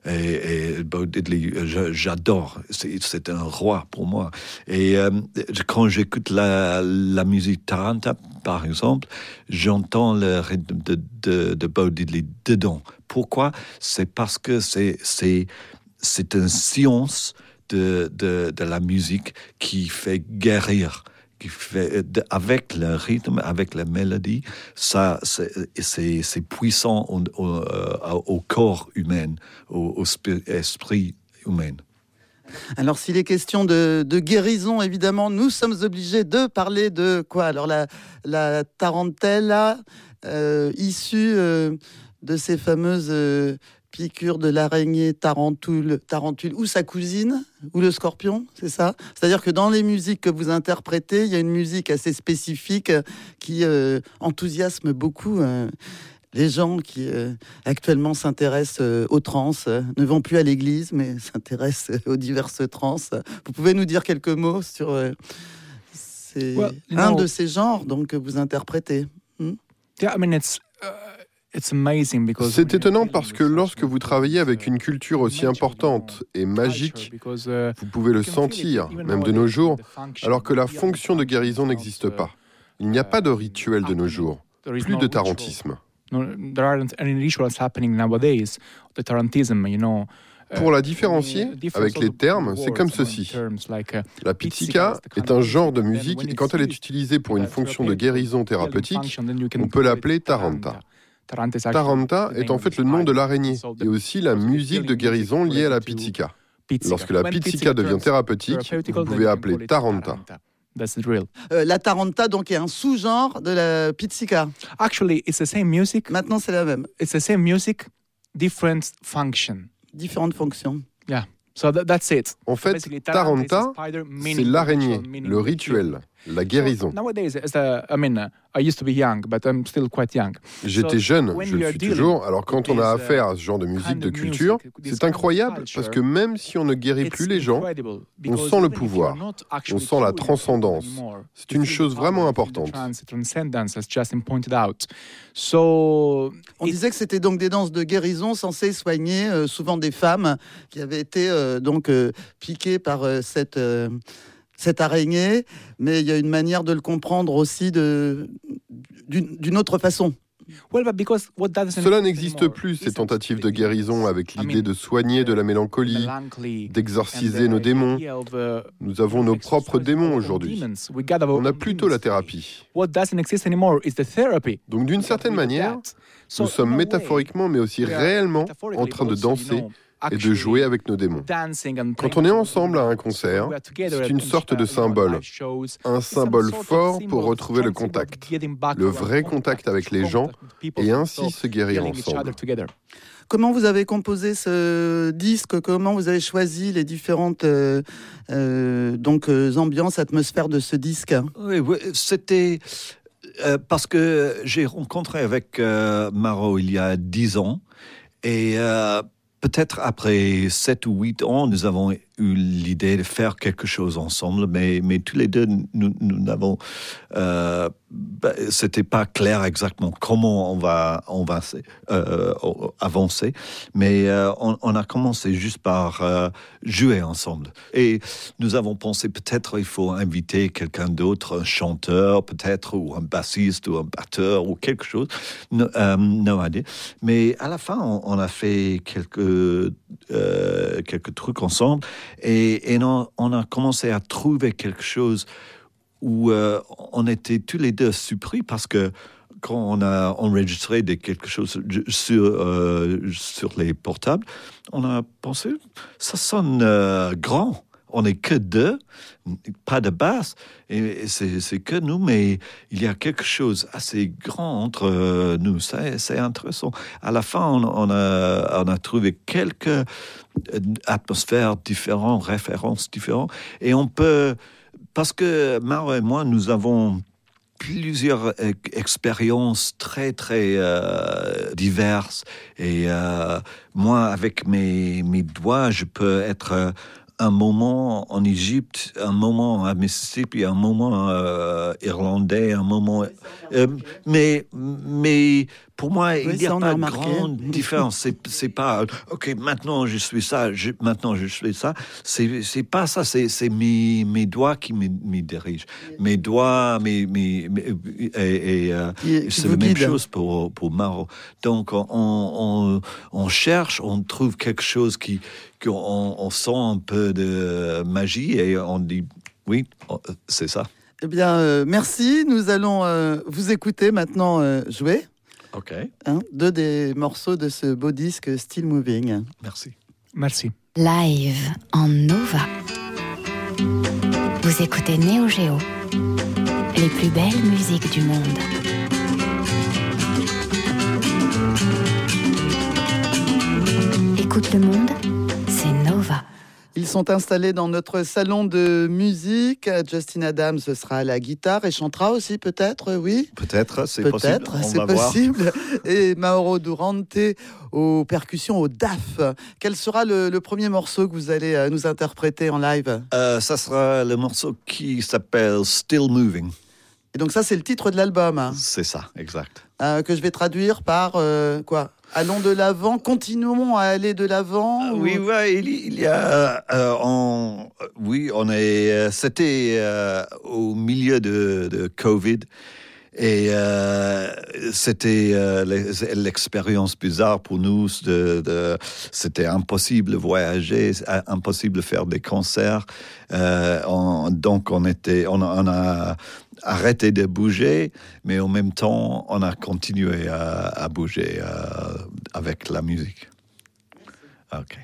Et, et Bo Diddley, j'adore. C'est, c'est un roi pour moi. Et euh, quand j'écoute la, la musique Taranta, par exemple, j'entends le rythme de, de, de Bo Diddley dedans. Pourquoi? C'est parce que c'est, c'est, c'est une science de, de, de la musique qui fait guérir. Qui fait, avec le rythme, avec la mélodie, ça, c'est, c'est, c'est puissant au, au, au corps humain, au, au esprit humain. Alors, s'il est question de, de guérison, évidemment, nous sommes obligés de parler de quoi? Alors, la, la tarantella, euh, issue euh, de ces fameuses euh, piqûres de l'araignée tarentule, tarentule ou sa cousine, ou le scorpion, c'est ça? C'est-à-dire que dans les musiques que vous interprétez, il y a une musique assez spécifique qui euh, enthousiasme beaucoup euh, les gens qui euh, actuellement s'intéressent euh, aux trans, euh, ne vont plus à l'église, mais s'intéressent euh, aux diverses trans. Vous pouvez nous dire quelques mots sur euh, ces, well, un know, de ces genres donc, que vous interprétez? hmm? Yeah, I mean it's, uh... C'est étonnant parce que lorsque vous travaillez avec une culture aussi importante et magique, vous pouvez le sentir, même de nos jours, alors que la fonction de guérison n'existe pas. Il n'y a pas de rituel de nos jours, plus de tarantisme. Pour la différencier avec les termes, c'est comme ceci. La pizzica est un genre de musique et quand elle est utilisée pour une fonction de guérison thérapeutique, on peut l'appeler taranta. Taranta est en fait le nom de l'araignée et aussi la musique de guérison liée à la pizzica. Lorsque la pizzica devient thérapeutique, vous pouvez appeler taranta. Euh, la taranta donc est un sous-genre de la pizzica. Actually, it's the same music. Maintenant, c'est la même. It's the same music, different function. Différentes fonctions. Yeah. So that, that's it. En fait, taranta, c'est l'araignée, le rituel, la guérison. J'étais jeune, je le suis toujours, alors quand on a affaire à ce genre de musique de culture, c'est incroyable parce que même si on ne guérit plus les gens, on sent le pouvoir, on sent la transcendance. C'est une chose vraiment importante. On disait que c'était donc des danses de guérison censées soigner euh, souvent des femmes qui avaient été euh, donc euh, piquées par euh, cette... Euh, cette araignée, mais il y a une manière de le comprendre aussi de, d'une, d'une autre façon. Cela n'existe plus, ces tentatives de guérison avec l'idée de soigner de la mélancolie, d'exorciser nos démons. Nous avons nos propres démons aujourd'hui. On a plutôt la thérapie. Donc d'une certaine manière, nous sommes métaphoriquement, mais aussi réellement en train de danser et de jouer avec nos démons. Quand on est ensemble à un concert, c'est une sorte de symbole, un symbole fort pour retrouver le contact, le vrai contact avec les gens et ainsi se guérir ensemble. Comment vous avez composé ce disque? Comment vous avez choisi les différentes euh, euh, donc, euh, ambiances, atmosphères de ce disque? Oui, oui, c'était... Euh, parce que j'ai rencontré avec euh, Maro il y a dix ans et euh, peut-être après sept ou huit ans, nous avons eu l'idée de faire quelque chose ensemble, mais, mais tous les deux, nous, nous n'avons... Euh, bah, c'était pas clair exactement comment on va, on va euh, avancer, mais euh, on, on a commencé juste par euh, jouer ensemble. Et nous avons pensé peut-être il faut inviter quelqu'un d'autre, un chanteur peut-être, ou un bassiste, ou un batteur, ou quelque chose. No, euh, no idea. Mais à la fin, on, on a fait quelques, euh, quelques trucs ensemble, et, et on, on a commencé à trouver quelque chose où euh, on était tous les deux surpris parce que quand on a enregistré des quelque chose sur, euh, sur les portables, on a pensé, ça sonne euh, grand. On n'est que deux, pas de basse, et c'est, c'est que nous, mais il y a quelque chose assez grand entre nous. C'est, c'est intéressant. À la fin, on, on, a, on a trouvé quelques atmosphères différentes, références différentes, et on peut... Parce que Maro et moi, nous avons plusieurs expériences très, très euh, diverses. Et euh, moi, avec mes, mes doigts, je peux être... Euh, un moment en Égypte, un moment à Mississippi, un moment euh, irlandais, un moment... Euh, mais, mais pour moi, oui, il n'y a pas de grande différence. C'est, c'est pas, OK, maintenant je suis ça, je, maintenant je suis ça. C'est, c'est pas ça, c'est, c'est mes, mes doigts qui me, me dirigent. Mes doigts, mes, mes, mes, et, et, euh, et c'est la même chose pour, pour Maro. Donc, on, on, on cherche, on trouve quelque chose qui... qu'on on sent un peu de magie et on dit oui, c'est ça. Eh bien, euh, merci. Nous allons euh, vous écouter maintenant euh, jouer. OK. Hein, deux des morceaux de ce beau disque Still Moving. Merci. Merci. Live en Nova. Vous écoutez Neo Geo. Les plus belles musiques du monde. le monde, c'est Nova. Ils sont installés dans notre salon de musique. Justin Adams sera à la guitare et chantera aussi peut-être, oui. Peut-être, c'est peut-être, possible. c'est possible. Et Mauro Durante aux percussions, au D A F. Quel sera le, le premier morceau que vous allez nous interpréter en live ? euh, Ça sera le morceau qui s'appelle Still Moving. Et donc ça, c'est le titre de l'album. Hein. C'est ça, exact. Euh, que je vais traduire par euh, quoi ? Allons de l'avant, continuons à aller de l'avant. Ah, ou... Oui, ouais, il, il y a, euh, on, oui, on est, c'était euh, au milieu de, de Covid et euh, c'était euh, l'expérience bizarre pour nous. De, de, c'était impossible de voyager, impossible de faire des concerts. Euh, on, donc on était, on, on a arrêté de bouger, mais en même temps, on a continué à, à bouger euh, avec la musique. Ok.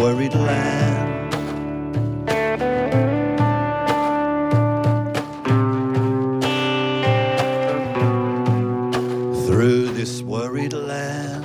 worried land. Through this worried land.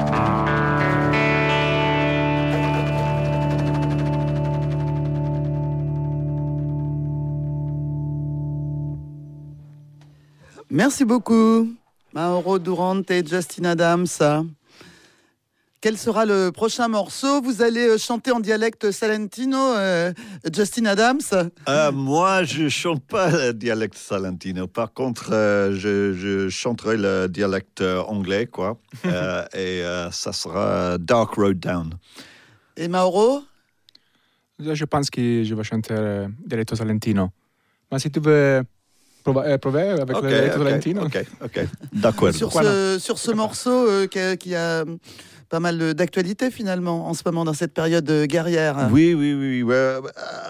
Merci beaucoup, Mauro Durante et Justin Adams. Quel sera le prochain morceau? Vous allez chanter en dialecte salentino, euh, Justin Adams? euh, Moi, je ne chante pas le dialecte salentino. Par contre, euh, je, je chanterai le dialecte anglais, quoi. euh, et euh, ça sera Dark Road Down. Et Mauro? Je pense que je vais chanter le dialecte salentino. Mais si tu veux... Prover avec okay, le okay, Valentino. Ok, ok, d'accord. Sur ce, sur ce morceau euh, qui, a, qui a pas mal d'actualité finalement en ce moment dans cette période guerrière. Oui, oui, oui. oui. Euh,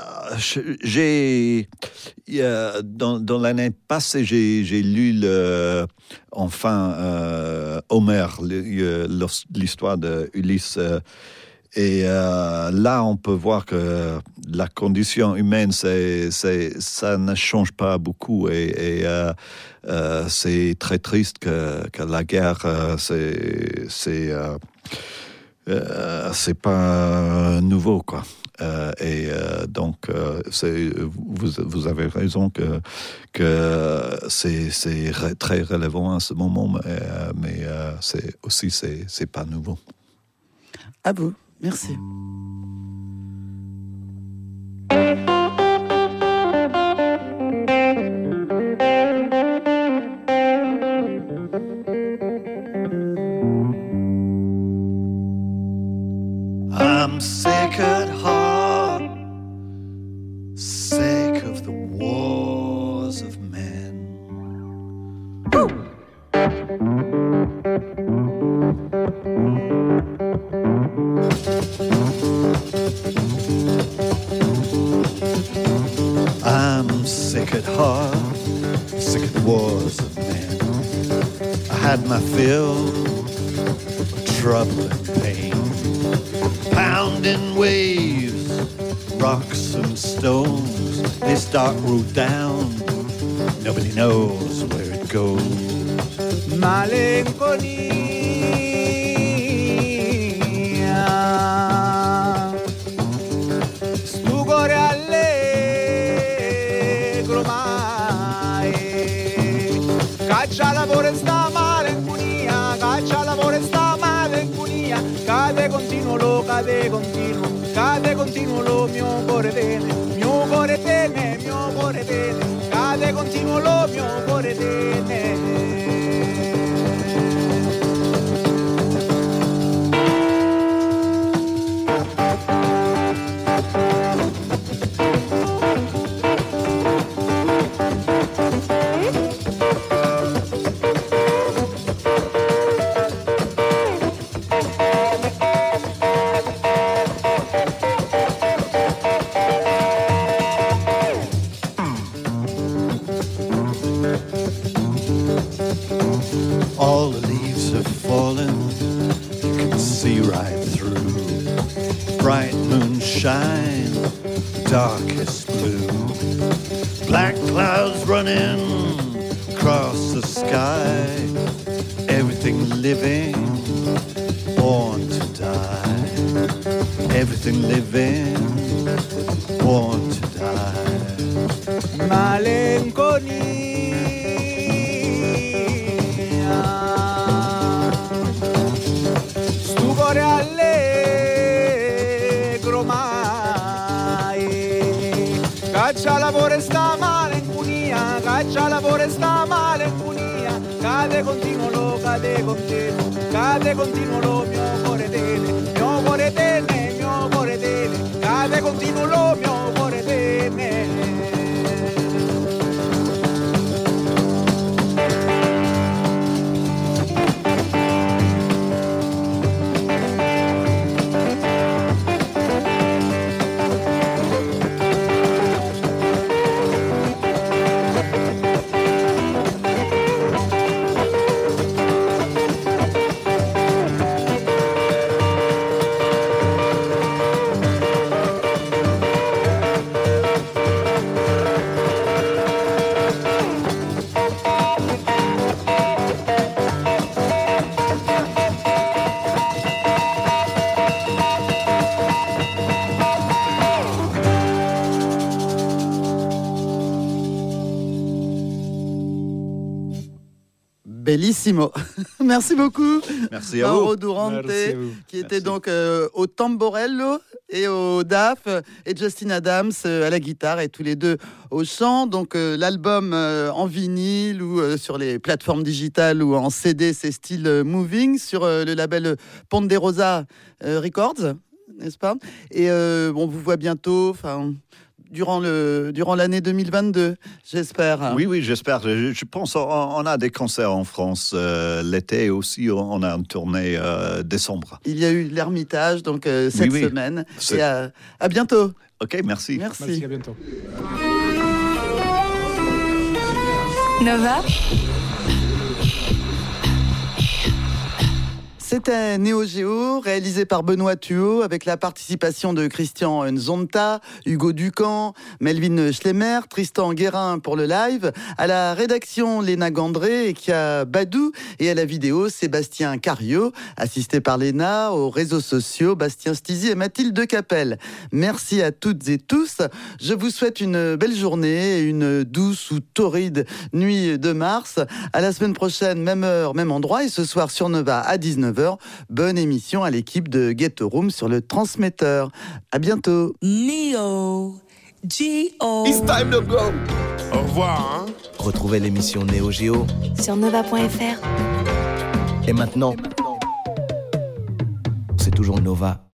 j'ai euh, dans, dans l'année passée, j'ai, j'ai lu le, enfin euh, Homère, l'histoire d'Ulysse. Euh, Et euh, là, on peut voir que la condition humaine, c'est, c'est, ça ne change pas beaucoup. Et, et euh, euh, c'est très triste que, que la guerre, euh, c'est, c'est, euh, euh, c'est pas nouveau, quoi. Euh, et euh, donc, euh, c'est, vous, vous avez raison que, que c'est, c'est très relevant à ce moment, mais, euh, mais euh, c'est aussi, c'est, c'est pas nouveau. À vous. Merci. I'm sick at heart, sick of the wars of men. Woo! I'm sick at heart, sick of the wars of men. I had my fill of trouble and pain, pounding waves, rocks and stones. This dark road down, nobody knows where it goes. Malinconia, stupore allegro mai, caccia lavoro e sta malinconia, caccia lavoro e sta malinconia, cade continuo lo, cade continuo, cade continuo lo, mio cuore tene, mio cuore tene, mio cuore tene, cade continuo lo, mio cuore tene. All the leaves have fallen, you can see right through. Bright moonshine, darkest blue. Black clouds running across the sky. Everything living, born to die. Everything living, born to die. Malinconia, stupore allegro mai, caccia lavoro e sta malinconia, caccia lavoro e sta malinconia, cade continuo lo, cade continuo, cade continuo lo, mio cuore tene, mio cuore tene, mio cuore tene, cade continuo lo, mio cuore tene. Bellissimo. Merci beaucoup. Merci à Mauro vous. Durante, Merci à vous. qui était donc euh, au tamborello et au D A F, et Justin Adams euh, à la guitare, et tous les deux au chant. Donc euh, l'album euh, en vinyle ou euh, sur les plateformes digitales ou en C D, c'est Still euh, Moving, sur euh, le label Ponderosa euh, Records, n'est-ce pas? Et euh, on vous voit bientôt, enfin... Durant, le, durant l'année deux mille vingt-deux, j'espère. Oui, oui, j'espère. Je, je pense qu'on on a des concerts en France euh, l'été aussi. On a une tournée euh, décembre. Il y a eu l'Ermitage, donc euh, cette oui, oui. semaine. C'est... Et à, à bientôt. Ok, merci. Merci. Merci, à bientôt. Nova. C'était Néo Géo, réalisé par Benoît Thuot, avec la participation de Christian Nzonta, Hugo Ducamp, Melvin Schlemmer, Tristan Guérin pour le live, à la rédaction Léna Gandré et Kia Badou, et à la vidéo Sébastien Cario, assisté par Léna, aux réseaux sociaux Bastien Stizy et Mathilde Capelle. Merci à toutes et tous. Je vous souhaite une belle journée et une douce ou torride nuit de mars. À la semaine prochaine, même heure, même endroit, et ce soir sur Nova à dix-neuf heures. Bonne émission à l'équipe de Get Room sur le transmetteur. À bientôt. Neo Geo. It's time to go. Au revoir. Hein? Retrouvez l'émission Néo Géo Sur nova point f r. Et maintenant, c'est toujours Nova.